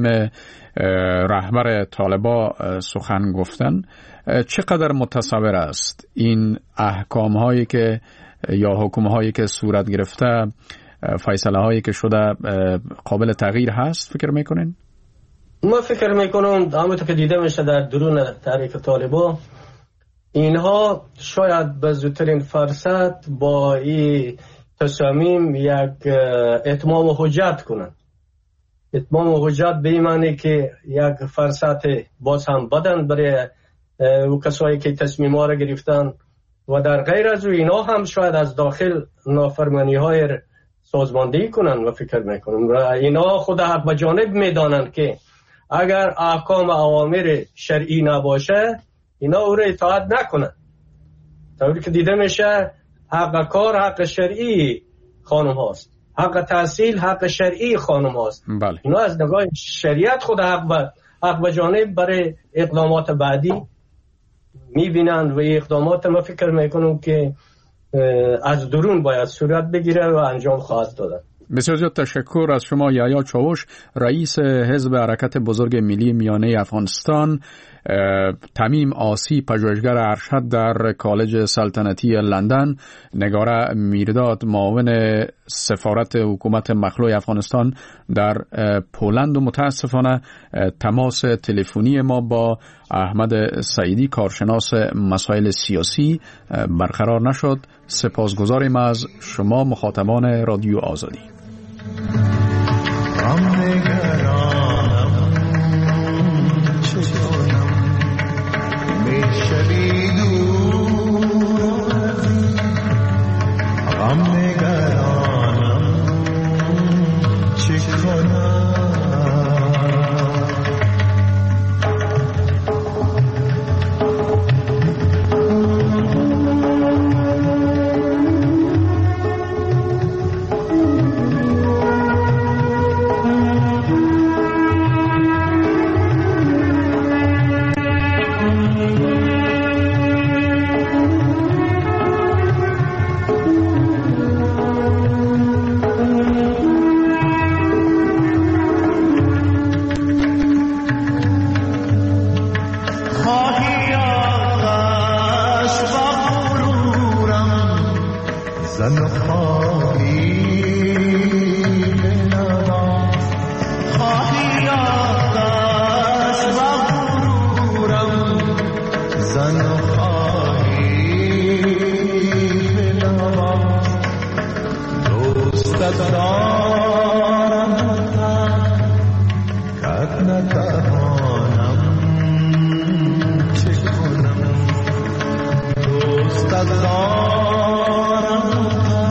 رهبر طالبان سخن گفتن، چقدر متصور است این احکام هایی که یا حکم هایی که صورت گرفته، فیصله هایی که شده قابل تغییر هست فکر میکنین؟ ما فکر میکنم همونطور که دیده میشه در درون تحریک طالبان، اینها شاید به زودترین فرصت با این تصمیم یک اتمام حجت کنند. اتمام حجت به این معنی که یک فرصت باز هم بدن برای او کسایی که تصمیم ها را گرفتن و در غیر از او اینا هم شاید از داخل نافرمانی های سازماندهی کنند و فکر میکنم و اینا خود حق به جانب میدانند که اگر احکام اوامر شرعی نباشه اینا او را اطاعت نکنن. طوری که دیده میشه حق کار حق شرعی خانم هاست، حق تحصیل حق شرعی خانم هاست. بله. اینا از نگاه شریعت خود حق به حق به جانب برای اقدامات بعدی میبینند و اقدامات ما فکر میکنم که از درون باید صورت بگیره و انجام خواهد دادن. بسیار زیاد تشکر از شما یحیی چاوش، رئیس حزب حرکت بزرگ ملی میانه افغانستان. تمیم آسی، پژوهشگر ارشد در کالج سلطنتی لندن، نگاره میرداد، معاون سفارت حکومت مخلوع افغانستان در پولند و متاسفانه تماس تلفنی ما با احمد سعیدی کارشناس مسائل سیاسی برقرار نشد. سپاسگزاریم از شما مخاطبان رادیو آزادی.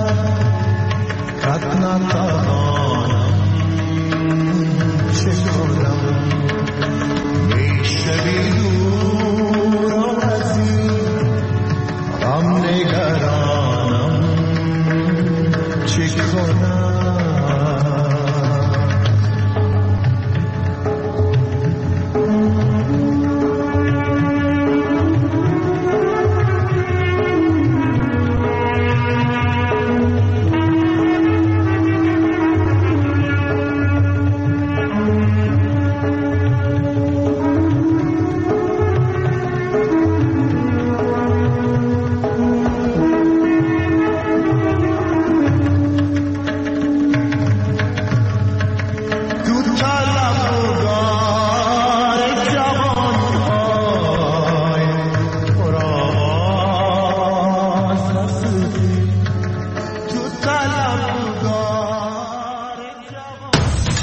Katna